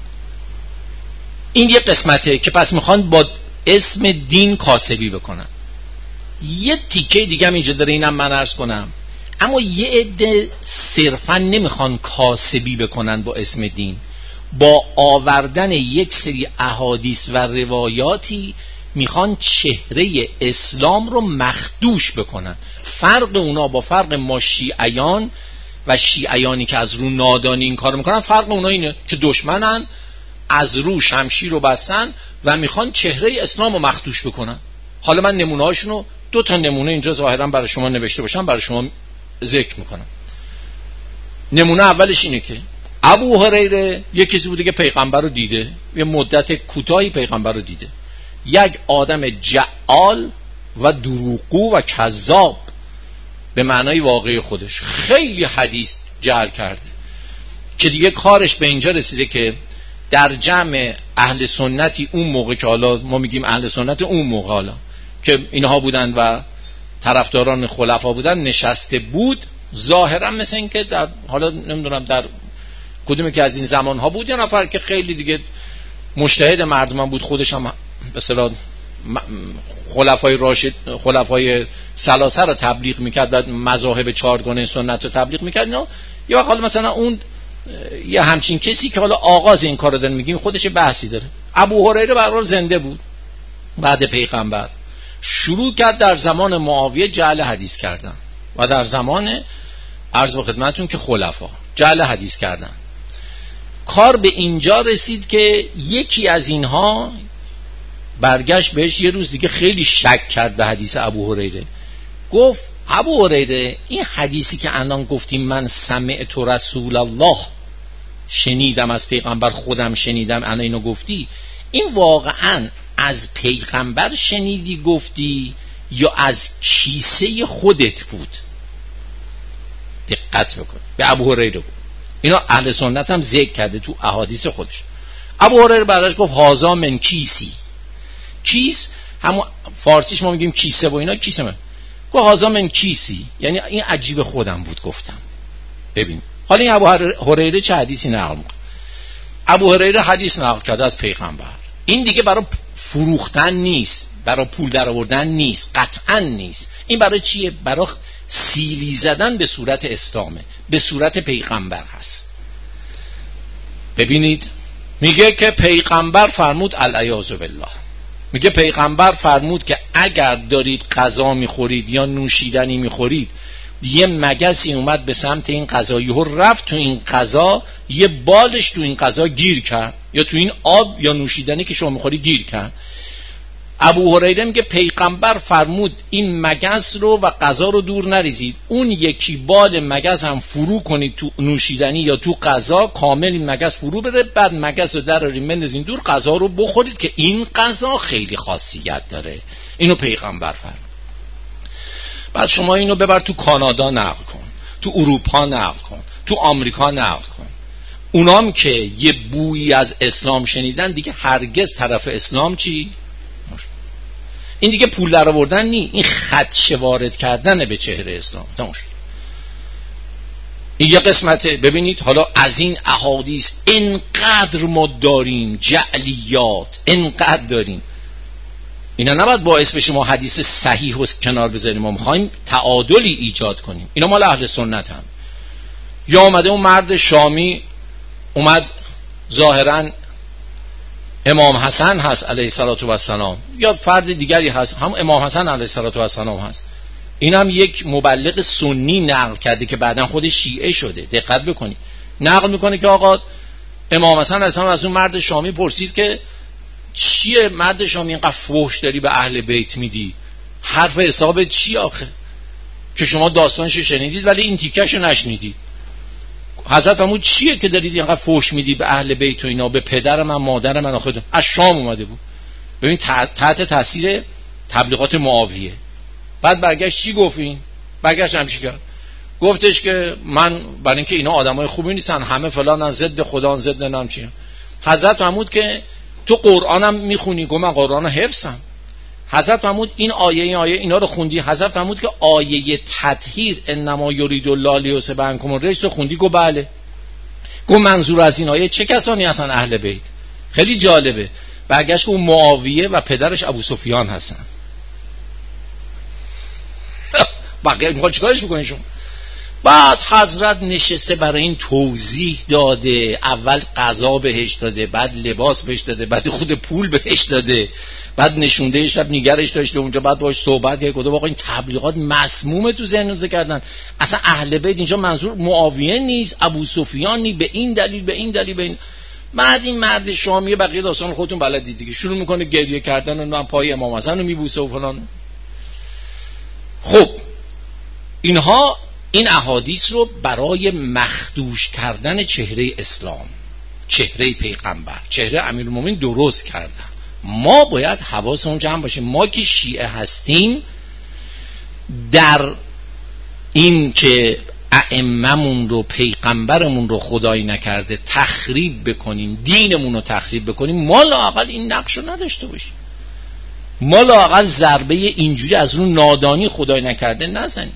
Speaker 1: این یه قسمته که پس میخوان با اسم دین کاسبی بکنن. یه تیکه دیگه هم اینجا داره، اینم من عرض کنم. اما یه عده صرفا نمیخوان کاسبی بکنن با اسم دین، با آوردن یک سری احادیث و روایاتی میخوان چهره اسلام رو مخدوش بکنن. فرق اونا با فرق ما شیعیان و شیعیانی که از رو نادانی این کار میکنن، فرق اونا اینه که دشمنن، از رو شمشیر رو بستن و میخوان چهره اسلام رو مخدوش بکنن. حالا من نمونه هاشونو دو تا نمونه اینجا ظاهرا برای شما نوشته باشم برای شما ذکر میکنم. نمونه اولش اینه که ابو هریره یک کسی بوده که پیغمبر رو دیده، یه مدت کوتاهی پیغمبر رو دیده، یک آدم جعال و دروغگو و کذاب به معنای واقعی خودش، خیلی حدیث جعل کرده که دیگه کارش به اینجا رسیده که در جمع اهل سنتی اون موقع که حالا ما میگیم اهل سنت اون موقع حالا که اینها بودن و طرفداران خلفا بودن نشسته بود، ظاهرا مثل این که در حالا نمیدونم در کدومی که از این زمان ها بود، یه نفر که خیلی دیگه مجتهد مردمان بود، خودش هم به اصطلاح خلفای راشد، خلفای ثلاثه رو تبلیغ میکرد و مذاهب چهارگانه سنت رو تبلیغ میکرد. نه یا حالا مثلا اون یه همچین کسی که حالا آغاز این کار رو داریم میگیم خودش بحثی داره. ابو هریره به هر حال زنده بود بعد پیغمبر، شروع کرد در زمان معاویه جعل حدیث کردن و در زمان عرض به خدمتتون که خلفا جعل حدیث کردن. کار به اینجا رسید که یکی از اینها برگشت بهش یه روز دیگه خیلی شک کرد به حدیث ابو هریره، گفت ابو هریره این حدیثی که الان گفتیم من سمعت رسول الله، شنیدم از پیغمبر، خودم شنیدم، الان اینو گفتی، این واقعا از پیغمبر شنیدی گفتی یا از کیسه خودت بود؟ دقت بکن، به ابو هریره بود. اینا اهل سنت هم ذکر کرده تو احادیث خودش. ابو هریره بعدش گفت هازا من کیسی. کیس همون فارسیش ما میگیم کیسه و اینا، کیسه من گفت هازا من کیسی، یعنی این عجیب خودم بود گفتم. ببین حالا این ابو هریره چه حدیثی نقل میکنه؟ ابو هریره حدیث نقل کرده از پیغمبر. این دیگه برای فروختن نیست، برای پول در آوردن نیست، قطعا نیست. این برای چیه؟ برای سیلی زدن به صورت اسلامه، به صورت پیغمبر هست. ببینید میگه که پیغمبر فرمود العیاذ بالله، میگه پیغمبر فرمود که اگر دارید غذا میخورید یا نوشیدنی میخورید، یه مگسی اومد به سمت این غذا، یهو رفت تو این غذا، یه بالش تو این غذا گیر کرد، یا تو این آب یا نوشیدنی که شما میخوری گیر کرد. ابو هریره میگه پیغمبر فرمود این مگس رو و غذا رو دور نریزید، اون یکی بال مگس هم فرو کنید تو نوشیدنی یا تو غذا، کامل این مگس فرو بره، بعد مگس رو درارید بندازین دور، غذا رو بخورید که این غذا خیلی خاصیت داره. اینو پیغمبر فرمود. بعد شما اینو ببر تو کانادا نقل کن، تو اروپا نقل کن، تو آمریکا نقل کن. اونام که یه بویی از اسلام شنیدن دیگه هرگز طرف اسلام چی؟ این دیگه پول در آوردن نی، این خدشه وارد کردن به چهره اسلام. تمام شد. این یه قسمته. ببینید حالا از این احادیث انقدر ما داریم، جعلیات انقدر داریم، اینا نباید باعث بشه ما حدیث صحیح و کنار بذاریم. ما میخوایم تعادلی ایجاد کنیم. اینا مال اهل سنت هم. یا اومده اون مرد شامی اومد ظاهراً امام حسن هست علیه السلام یا فرد دیگری هست، هم امام حسن علیه السلام هست، این هم یک مبلغ سنی نقل کرده که بعداً خودش شیعه شده. دقت بکنید، نقل میکنه که آقا امام حسن اصلا از اون مرد شامی پرسید که چیه مرد شامی اینقدر فحش داری به اهل بیت میدی؟ حرف حساب چی آخه که شما داستانشو شنیدید ولی این تیکهشو نشنیدید؟ حضرت فرمود چیه که دارید اینقدر فحش میدی به اهل بیت و اینا، به پدر من مادر من؟ آخه از شام اومده بود، ببین تحت تاثیر تبلیغات معاویه. بعد برگشت چی گفت؟ این برگشت همچی کرد، گفتش که من برای اینکه اینا آدمای خوبی نیستن، همه فلان ضد خدا ضد نام چی. حضرت فرمود که تو قرآنم میخونی؟ گفت من قرآن حفظم. حضرت فرمود این آیه این آیه اینا رو خوندی؟ حضرت فرمود که آیه تطهیر انما یرید الله لیذهب عنکم الرجس رو خوندی؟ گفت بله. گفت منظور از این آیه چه کسانی هستن؟ اهل بیت. خیلی جالبه. برگشت که اون معاویه و پدرش ابو سفیان هستن. بقیه میخواد چیکارش بکنین شما؟ بعد حضرت نشسته برای این توضیح داده، اول غذا بهش داده، بعد لباس بهش داده، بعد خود پول بهش داده، بعد نشونده شب نگرش داشته اونجا، بعد باهاش صحبت کرد. گفت واقعا این تبلیغات مسمومه تو ذهنتون کردن، اصلا اهل بیت اینجا منظور معاویه نیست، ابو سفیان نیست، به این دلیل به این دلیل به این. بعد این مرد شامی بقیه داستان خودتون بلدید دیگه، شروع میکنه گریه کردن و پای امام حسن رو میبوسه و فلان. خب اینها این احادیث رو برای مخدوش کردن چهره اسلام، چهره پیغمبر، چهره امیرالمومنین درست کردن. ما باید حواسمون جمع باشه، ما که شیعه هستیم در این که ائمه‌مون رو پیغمبرمون رو خدایی نکرده تخریب بکنیم، دینمون رو تخریب بکنیم، ما لااقل این نقش رو نداشته باشیم، ما لااقل ضربه اینجوری از اون نادانی خدایی نکرده نزنیم.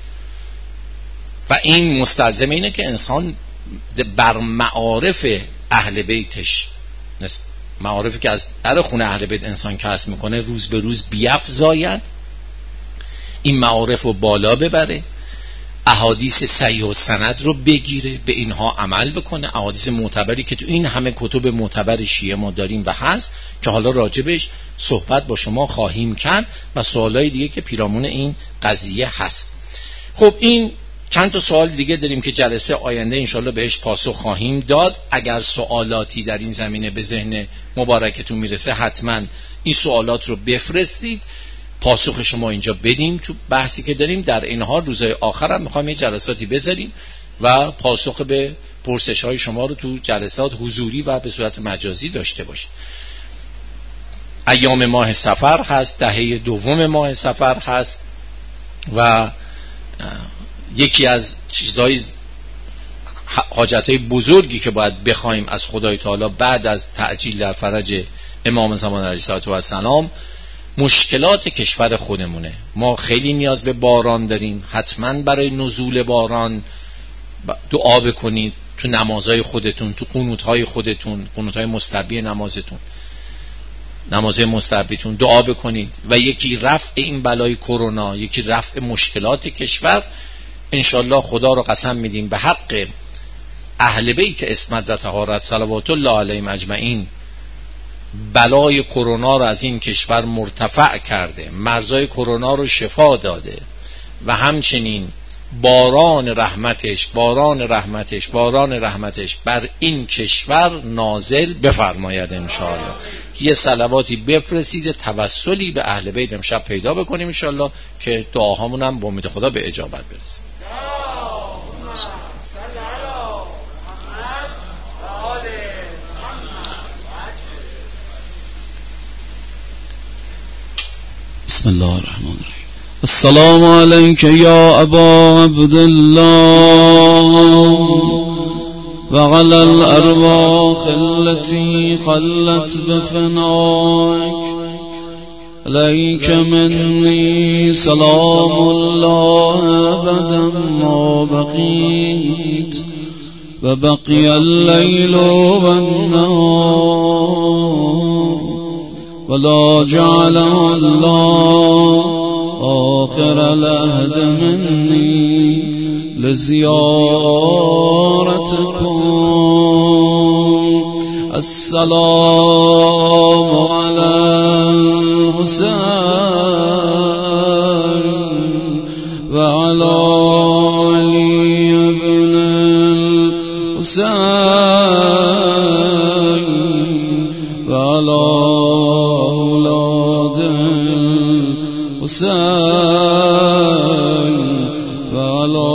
Speaker 1: و این مستلزم اینه که انسان بر معارف اهل بیتش، معارفی که از در خونه اهل بیت انسان کسب میکنه، روز به روز بیفزاید، این معارف رو بالا ببره، احادیث صحیح و سند رو بگیره، به اینها عمل بکنه، احادیث معتبری که تو این همه کتب معتبر شیعه ما داریم و هست که حالا راجبش صحبت با شما خواهیم کرد و سوالای دیگه که پیرامون این قضیه هست. خب این چند تا سوال دیگه داریم که جلسه آینده انشالله بهش پاسخ خواهیم داد. اگر سوالاتی در این زمینه به ذهن مبارکتون میرسه حتما این سوالات رو بفرستید، پاسخ شما اینجا بدیم تو بحثی که داریم. در این حال روزهای آخر هم میخوایم یه جلساتی بذاریم و پاسخ به پرسش های شما رو تو جلسات حضوری و به صورت مجازی داشته باشیم. ایام ماه صفر هست، دهه دوم ماه صفر هست و یکی از چیزهای حاجتهای بزرگی که باید بخوایم از خدای تعالی بعد از تعجیل در فرج امام زمان علیه السلام مشکلات کشور خودمونه. ما خیلی نیاز به باران داریم، حتما برای نزول باران دعا بکنید، تو نمازهای خودتون، تو قنوتهای خودتون، قنوتهای مستحبی نمازتون، نمازهای مستحبیتون دعا بکنید. و یکی رفع این بلای کرونا، یکی رفع مشکلات کشور. انشالله خدا رو قسم میدیم به حق اهل بیت عصمت و طهارت صلوات الله علیهم اجمعین بلای کرونا رو از این کشور مرتفع کرده، مرزای کرونا رو شفا داده و همچنین باران رحمتش باران رحمتش باران رحمتش بر این کشور نازل بفرماید. انشاءالله یه صلواتی بفرستید، توسلی به اهل بیت امشب پیدا بکنیم انشاءالله که دعاهامون هم با امید خدا به اجابت برسه.
Speaker 2: بسم الله الرحمن الرحیم. السلام علیک یا ابا عبدالله وعلى الارواح التي خلت بفنائك عليك مني سلام الله أبدا ما بقيت وبقي الليل والنهار ولا جعل الله آخر العهد مني لزيارتكم. السلام على الحسين وعلى علي بن الحسين و علی اولاد حسین و علی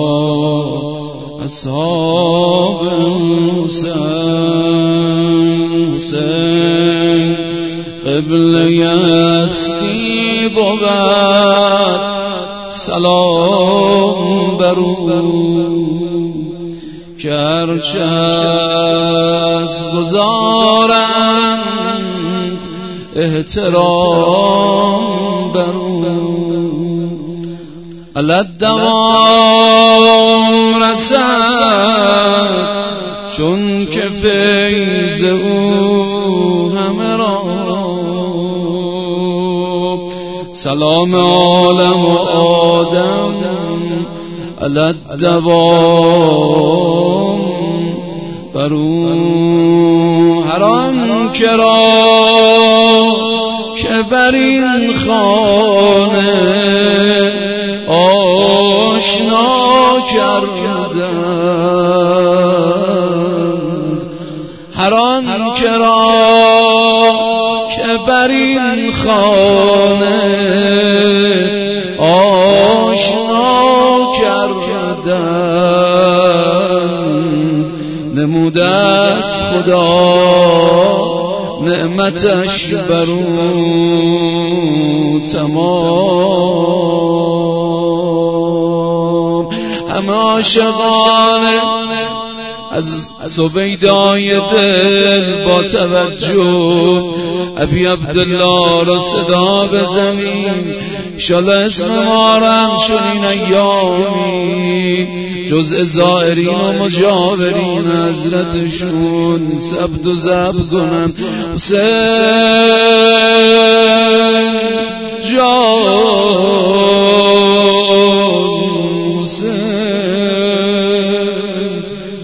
Speaker 2: اصحاب حسین. حسین قبله استی بود سلام برو که هرچه از گذارند احترام برو. علت دوام رسد چون که فیض او همه را. سلام عالم و آدم علت دوام برو. هر آن که را که بر این خانه آشنا کردند، هر آن که را که بر این خانه آشنا کردند، نموده از خدا نعمتش بر او تمام. همه عاشقان از زبیدای دل با توجه ابی عبدالله را صدا بزنیم. انشالله اسم مارم چنین ایامی جزء زائرین و مجاورین حضرتشون ثبت و ضبط کنن. حسین جان، حسین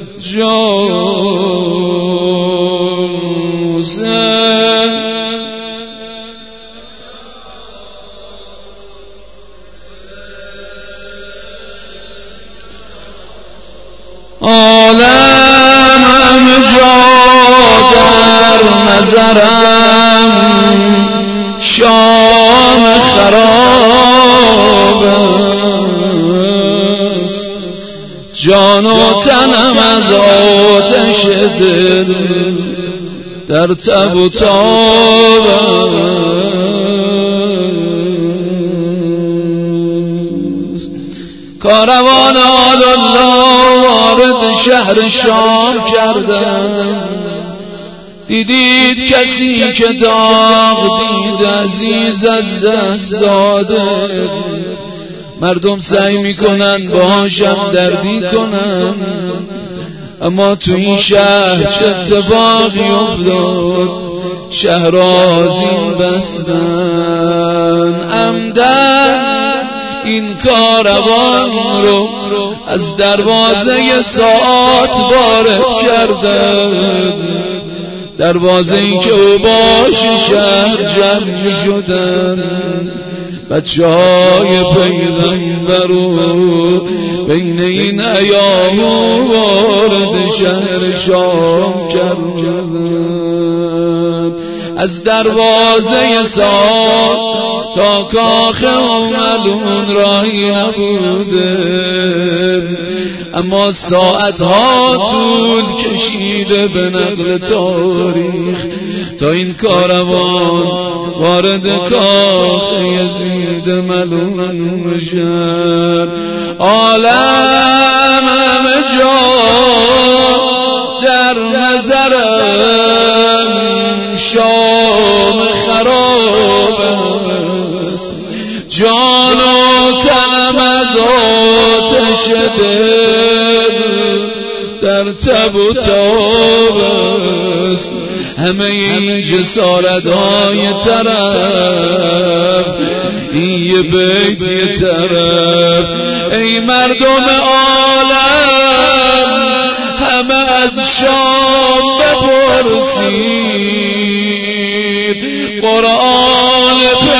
Speaker 2: جان، حسین عالم همه جا در نظرم شام خراب است، جان و تنم از آتش دل در تب و تاب است. کاروان آل الله وارد شهر شام کردند، دیدید کسی که داغ دید عزیز از دست داده. مردم سعی میکنن باهاشم دردی کنن، اما تو این شهر چه اتفاقی افتاد؟ شهر آذین بستن، عمدن این کاروان رو از دروازه ساعات وارد کردن، دروازه ای که او باش شهر جمع شدن. بچه های پیغمبر رو بین این ایام وارد شهر شام کردن. از دروازه ساعت تا کاخ ملعون راهی نبوده، اما ساعتها طول کشیده به نقل تاریخ تا این کاروان وارد کاخ یزید ملعون بشد. عالم همه جا در نظرم شام خراب است، جان و تنم از آتش دل در تب و تاب است. همه این جسارت های طرف، این یه بیت یه طرف. ای مردم عالم همه از شام بپرسید، قرآن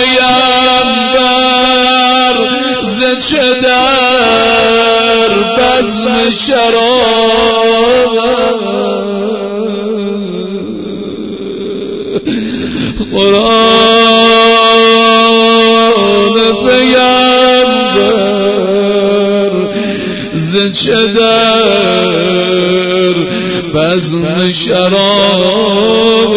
Speaker 2: پیامبر ز چه در بزم شراب قرآن پیغمبر ز چه در بزم شراب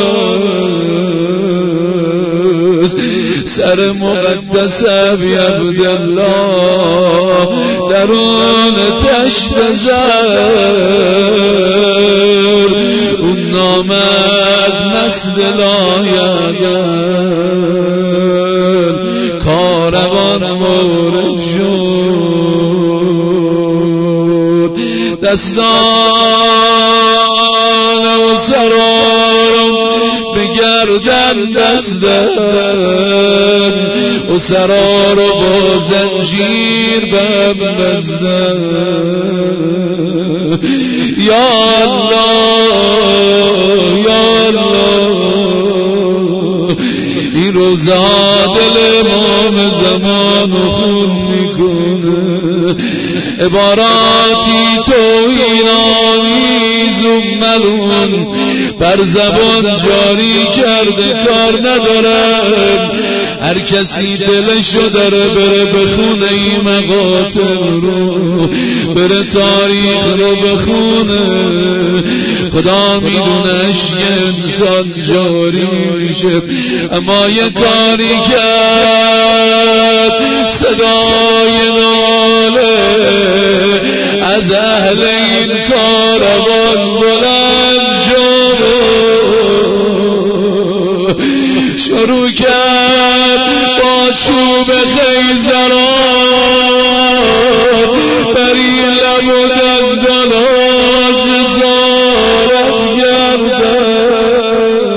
Speaker 2: سر مقدس ابی عبدالله درون تشت زر اون نامد مسد لایگل کاروان مورد شد دستان و سرارم بگردن دستن و سرار و با زنجیر بم بزدن یا الله یا الله این روزا دل امام زمان خون میکنه عباراتی توهین آمیز و ملعون بر زبان جاری کرده کار ندارن هر کسی دلشو داره بره بخونه این مقاتل رو بره تاریخ رو بخونه خدا میدونه اشک انسان جاری میشه اما یه کاری کرد صدای ناله از اهل این کاروان بلند شد شروع کرد با چوب خیزران بر این لب و دنداناش زارت گردن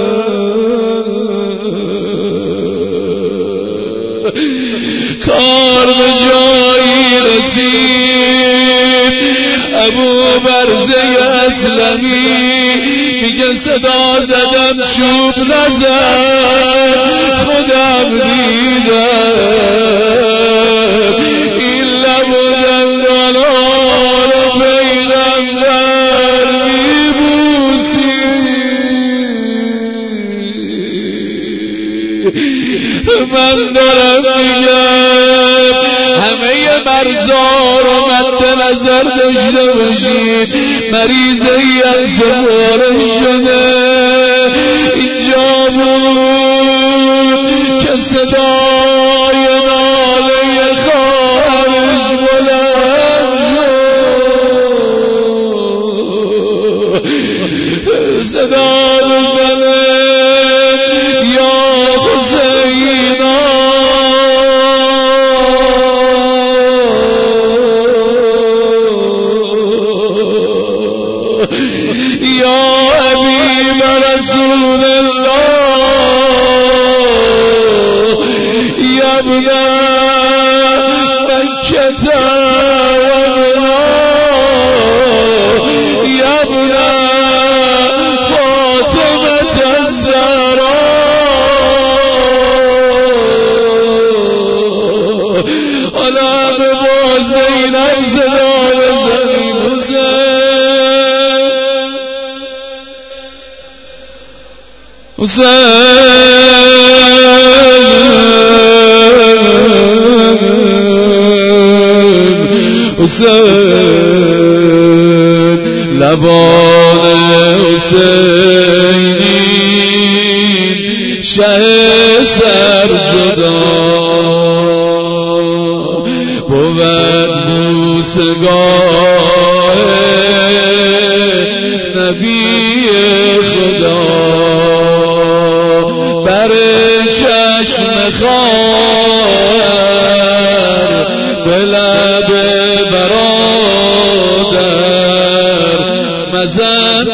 Speaker 2: کار به جایی رسید ابو برزه اسلمی میگه صدا زدن چوب نزد خودم دیدم این لب و دندانان و پیغمبر میبوسی من دارم میگم همه مرزا رو مد نظر داشته باشید مریضه ای از سواره شده اینجا بود که صدای ناله خواهرش بلند شد صدا بزنه یا حسینا یا حبیب رسول الله یا ابن مکة و ابنا یا ابن فاطمة الزهراء حالا به با زینب صدا بزنید حسین حسین حسین لبان حسینی شه سر جدا بود بوسگاه نبی خدا بر چشم خواهر به لب برادر مزن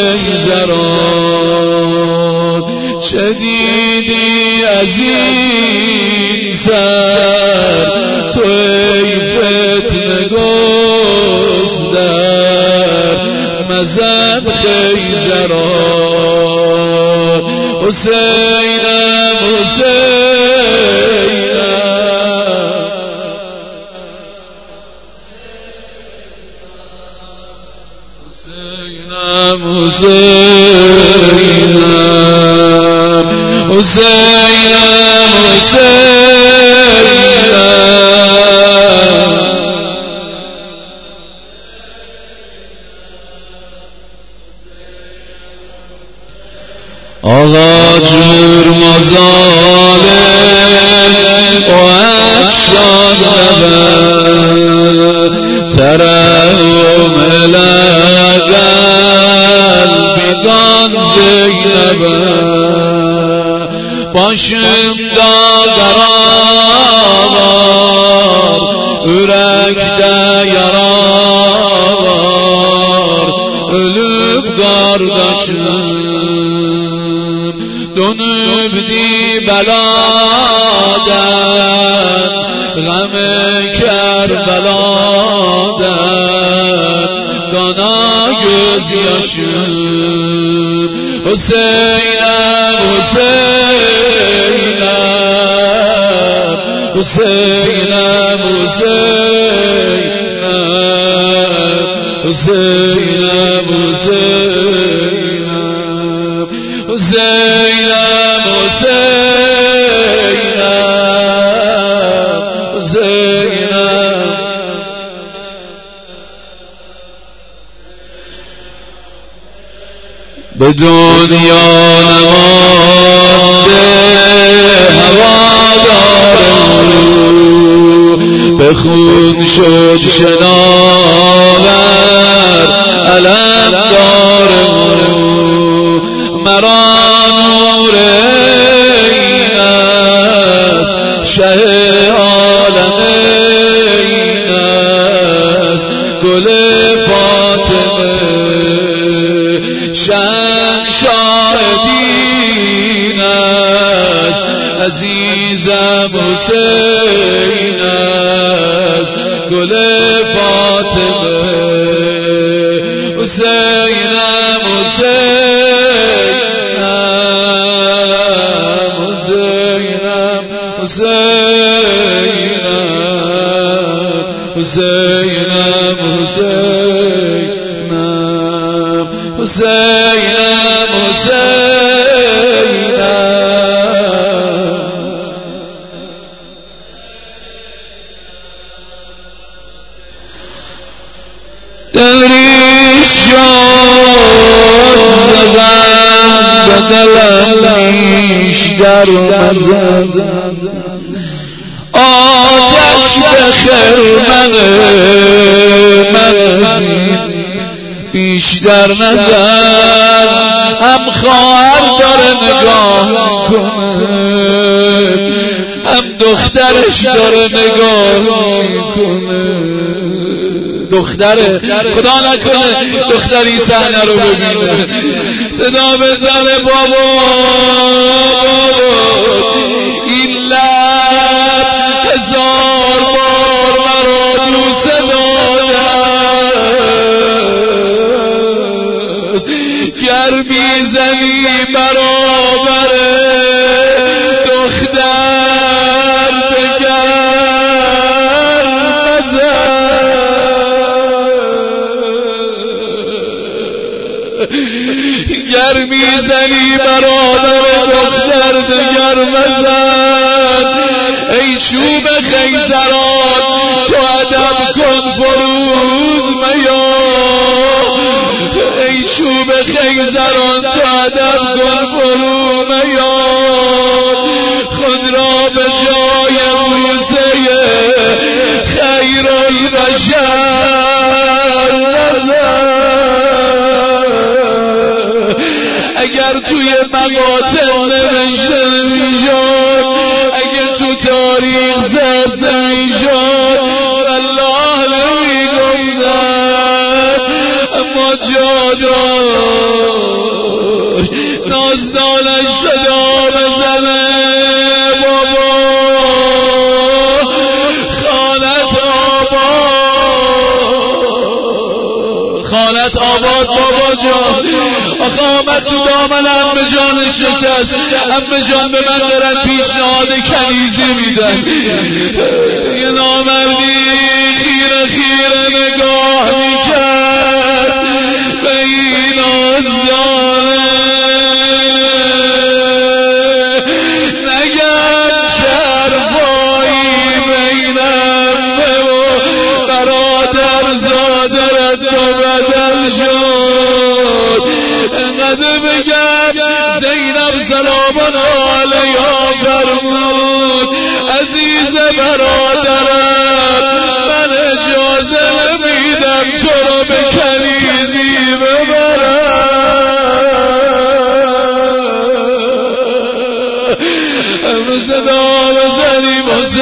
Speaker 2: خیزران چه دیدی از این سر تو ای فتنه گستر مزن خیزران حسینم حسینم حسینم حسینم حسینم حسینم آقا جور مظالم و افشان نبر ترحم لقلبگان زینبر باشم داگرآور ürəkdə yaralar ölüb qardaşım dönübdi bəladən غم Kərbələdən qana göz yaşım Hüseynəm Hüseynəm Hüseynəm Hüseynəm Hüseynəm Hüseynəm Hüseynəm Hüseynəm Hüseynəm به دنیا نمانده هوادار به خون شد شناور علمدار مرا نور این است شه عالم این است گل فاطمه شهنشاه دین است عزیزم حسین است گل فاطمه حسینم حسینم حسینم حسینم حسینم حسینم حسینم حسینم دلریش شد زبان به دلم نیش در مزن آتش به خرمن من بیشتر نزن هم خواهر داره نگاه میکنه هم دخترش داره نگاه میکنه دختره خدا نکنه دختری صحنه رو ببینه صدا بزنه بابا این لب هزار بار مرا دوست گر میزنی برابر دختر دگر مزن گر میزنی برابر دختر دگر مزن ای چوب خیزران تو ادب کن فرود میا ای چوب خیزران تو ادب کن فرو میاد خود را به جای موزه خیر البشر نزن اگر توی مقاتل نوشته میشد اگر تو تاریخ زده میشد والله نمیگفتن اما جا داشت نازدانش صدا بزنه بابا خانت آباد خانت آباد بابا جان آخه آمد تو دامن عمه جانش نشست عمه جان به من دارن پیشنهاد کنیزی میدن یه نامردی خیره خیره نگاه میکرد به این آزدانه میگم زینب سلام علیها فرمود عزیز برادرم من اجازه نمیدم تو رو به کنیزی ببرم امروز صدا بزنی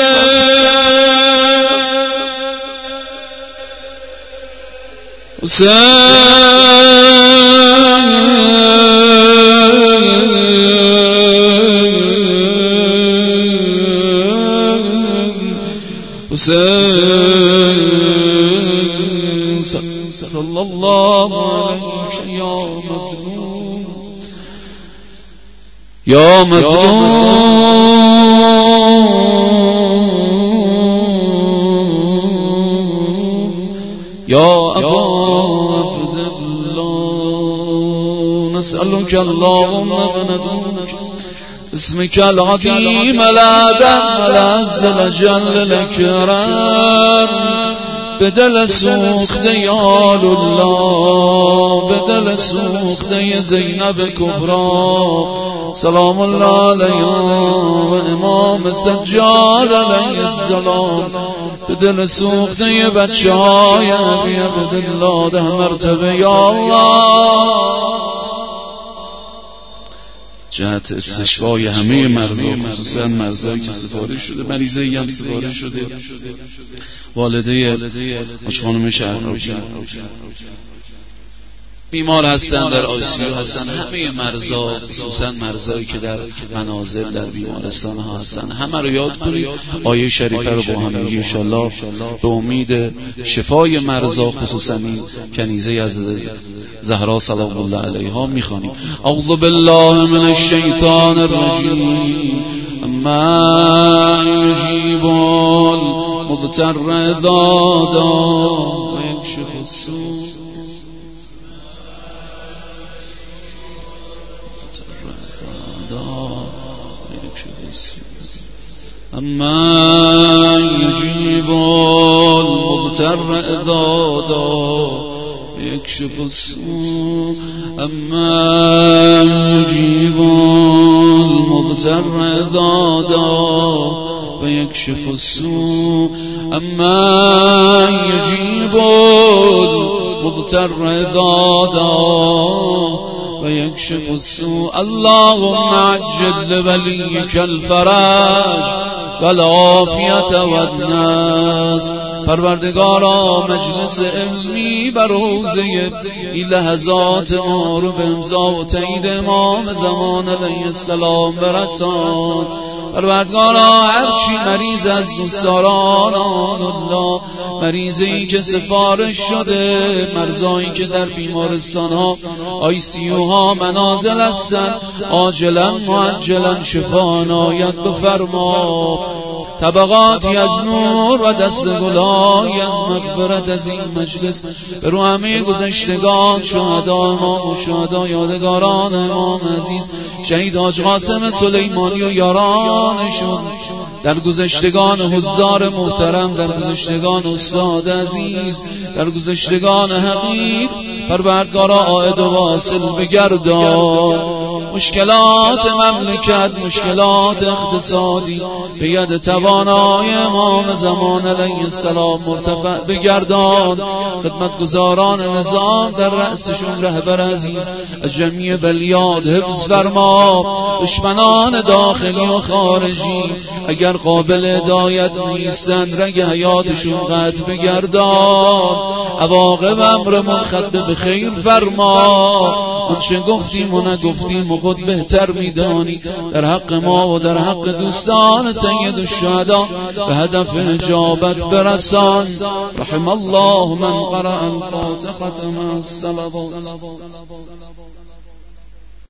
Speaker 2: حسین حسین صلی الله علیک یا مظلوم یا مظلوم یا ابا عبدالله نسألك اللهم بندونك اسمك العظيم الأعظم العز الجل الأكرم بدل سوخت یال الله بدل سوخت زینب کبرا سلام الله علیها و امام سجاد علیه السلام بدل سوخت بچه های عبدالله ده مرتبه یا الله جهت استشفای همه مرضا خصوصا مرضایی که سفارش شده مریضایی هم سفارش شده والده حاج خانم شهرنوشی بیمار هستن در آی سی یو هستن همه مرضا خصوصا مرضایی که در منازل در بیمارستان ها هستن همه رو یاد کنید آیه شریفه رو با هم میگیم ان شاء الله به امید شفای مرضا خصوصا این کنیزه از زهرا سلام الله علیها میخوانیم اعوذ بالله من الشیطان الرجیم اما یجیب المضطر اذا دعا و یکشف السوء اما یجیب المضطر اذا دعا يكشف السوء أما يجيب المضطر إذا دعا ويكشف السوء أما يجيب المضطر إذا دعا ويكشف السوء اللهم عجل لوليك الفرج والعافية والناس پروردگارا مجلس علمی بر حوزه این لحظات ما رو به امضا و تایید امام زمان علیه السلام برسان پروردگارا هرچی مریض از دوستداران الله مریضی که سفارش شده مرضایی که در بیمارستان ها آی سی یو ها منازل هستن عاجلا معجلا شفا عنایت بفرما طبقاتی از نور و دست گلایی از مغفرت از این مجلس به رو همه گذشتگان شهدا امام و شهدا یادگاران امام عزیز شهید حاج قاسم سلیمانی و یارانشون در گذشتگان حضار محترم در گذشتگان استاد عزیز در گذشتگان حقیر پروردگارا عائد و واصل بگردان مشکلات مملکت مشکلات اقتصادی به ید توانای امام زمان علیه السلام مرتفع بگردان خدمتگزاران نظام در رأسشون رهبر عزیز از جمعی بلیاد حفظ فرما دشمنان داخلی و خارجی اگر قابل هدایت نیستن رگ حیاتشون قطع بگردان عواقب امرمون ختم به خیر فرما آنچه گفتیم و نگفتیم و خود بهتر میدانی در حق ما و در حق دوستان سید الشهدا به هدف اجابت برسان رحم الله من قرأ الفاتحة مع الصلوات